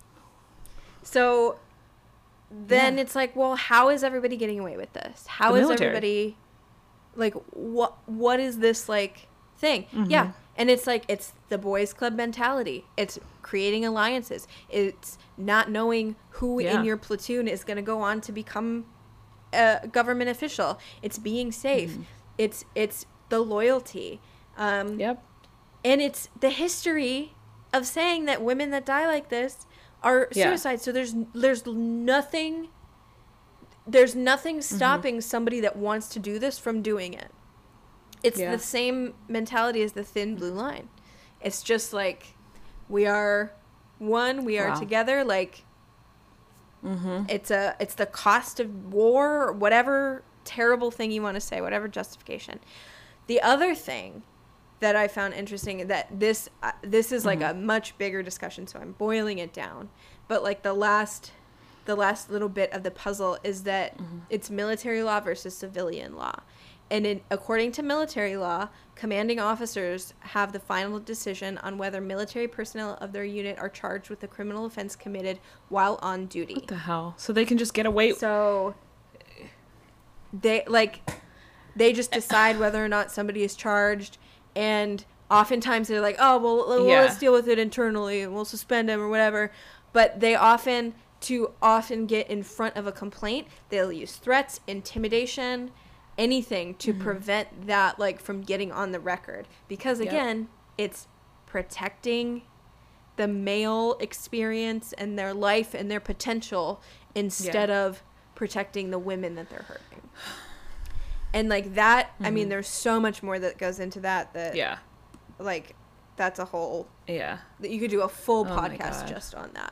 so... Then yeah. it's like, well, how is everybody getting away with this? How the is military. everybody, like, what what is this, like, thing? Mm-hmm. Yeah, and it's like, it's the boys club mentality. It's creating alliances. It's not knowing who yeah. in your platoon is going to go on to become a government official. It's being safe. Mm-hmm. It's it's the loyalty. Um, yep. And it's the history of saying that women that die like this are yeah. suicide. So there's there's nothing there's nothing stopping mm-hmm. somebody that wants to do this from doing it. It's yeah. the same mentality as the thin blue line. It's just like, we are one, we are wow. together. Like, mm-hmm. it's a it's the cost of war, or whatever terrible thing you want to say, whatever justification. The other thing that I found interesting, that this uh, this is like mm-hmm. a much bigger discussion, so I'm boiling it down. But like the last the last little bit of the puzzle is that mm-hmm. it's military law versus civilian law. And in, according to military law, commanding officers have the final decision on whether military personnel of their unit are charged with a criminal offense committed while on duty. What the hell? So they can just get away. So they like they just decide whether or not somebody is charged. And oftentimes they're like, oh, well, well yeah. let's deal with it internally and we'll suspend him or whatever. But they often, to often get in front of a complaint, they'll use threats, intimidation, anything to mm-hmm. prevent that, like, from getting on the record. Because, again, yep. it's protecting the male experience and their life and their potential instead yeah. of protecting the women that they're hurting. And, like, that, mm-hmm. I mean, there's so much more that goes into that that, yeah. like, that's a whole, yeah. that you could do a full oh podcast just on that.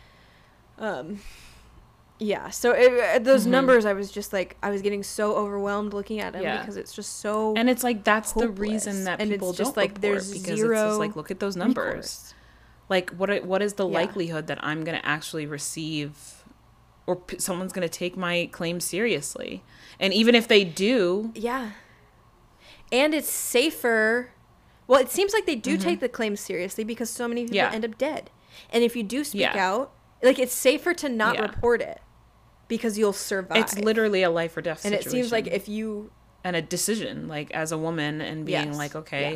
Um, yeah, so it, those mm-hmm. numbers, I was just, like, I was getting so overwhelmed looking at them yeah. because it's just so And it's, like, that's hopeless. the reason that and people it's don't just, like, report, there's because zero it's just, like, look at those numbers. recourse. Like, what what is the yeah. likelihood that I'm going to actually receive, or p- someone's going to take my claim seriously? And even if they do... Yeah. And it's safer... Well, it seems like they do mm-hmm. take the claims seriously because so many people yeah. end up dead. And if you do speak yeah. out, like, it's safer to not yeah. report it because you'll survive. It's literally a life or death and situation. And it seems like if you... And a decision, like, as a woman, and being yes. like, okay, yeah.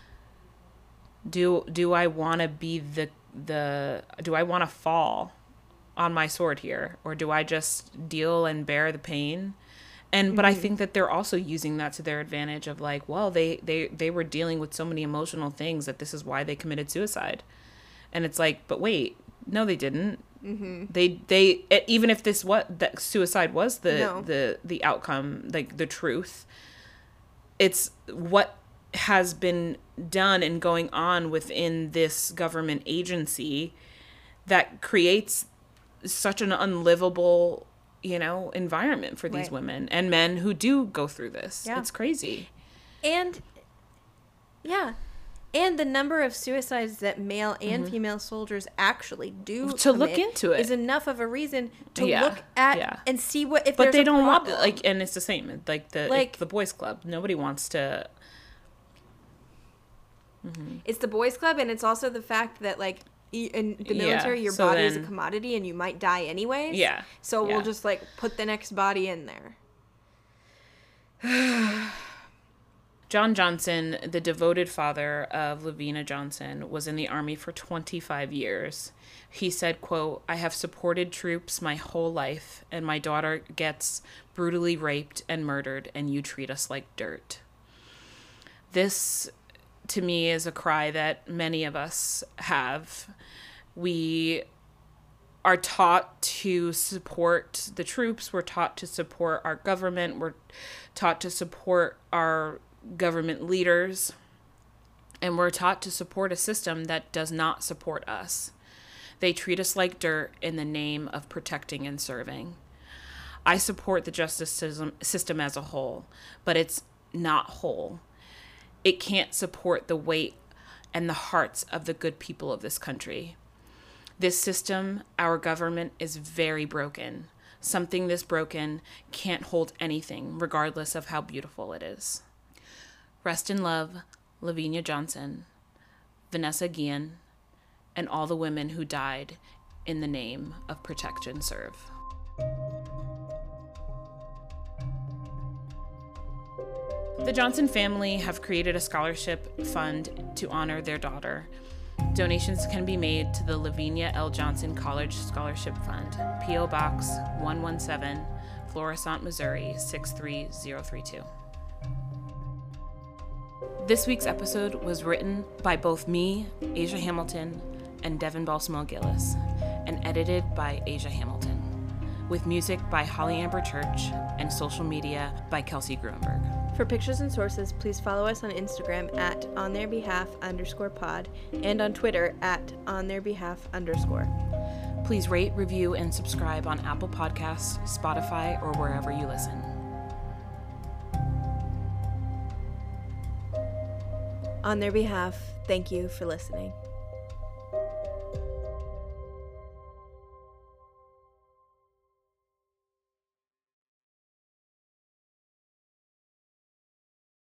do do I want to be the... the do I want to fall on my sword here? Or do I just deal and bear the pain? And but mm-hmm. I think that they're also using that to their advantage of, like, well, they, they, they were dealing with so many emotional things that this is why they committed suicide. And it's like, but wait, no, they didn't. Mm-hmm. They they even if this what that suicide was the, no. the the outcome, like the truth, it's what has been done and going on within this government agency that creates such an unlivable, you know, environment for these right. women and men who do go through this. Yeah. It's crazy. And yeah. And the number of suicides that male and mm-hmm. female soldiers actually do to look into it is enough of a reason to yeah. look at yeah. and see what if but there's they a don't problem. want like, and it's the same like the like the boys club. Nobody wants to. Mm-hmm. It's the boys club, and it's also the fact that like in the military, yeah. your so body then, is a commodity, and you might die anyways. Yeah. So yeah. we'll just like put the next body in there. John Johnson, the devoted father of Lavina Johnson, was in the Army for twenty-five years. He said, quote, "I have supported troops my whole life, and my daughter gets brutally raped and murdered, and you treat us like dirt." This, to me, is a cry that many of us have. We are taught to support the troops. We're taught to support our government. We're taught to support our government leaders, and we're taught to support a system that does not support us. They treat us like dirt in the name of protecting and serving. I support the justice system, system as a whole, but it's not whole. It can't support the weight and the hearts of the good people of this country. This system, our government, is very broken. Something this broken can't hold anything, regardless of how beautiful it is. Rest in love, Lavina Johnson, Vanessa Guillen, and all the women who died in the name of Protect and Serve. The Johnson family have created a scholarship fund to honor their daughter. Donations can be made to the Lavinia L. Johnson College Scholarship Fund, P O Box one one seven, Florissant, Missouri six three zero three two. This week's episode was written by both me, Asia Hamilton, and Devin Balsamo Gillis, and edited by Asia Hamilton, with music by Holly Amber Church and social media by Kelsey Gruenberg. For pictures and sources, please follow us on Instagram at ontheirbehalf underscore pod and on Twitter at ontheirbehalf underscore. Please rate, review, and subscribe on Apple Podcasts, Spotify, or wherever you listen. On their behalf, thank you for listening.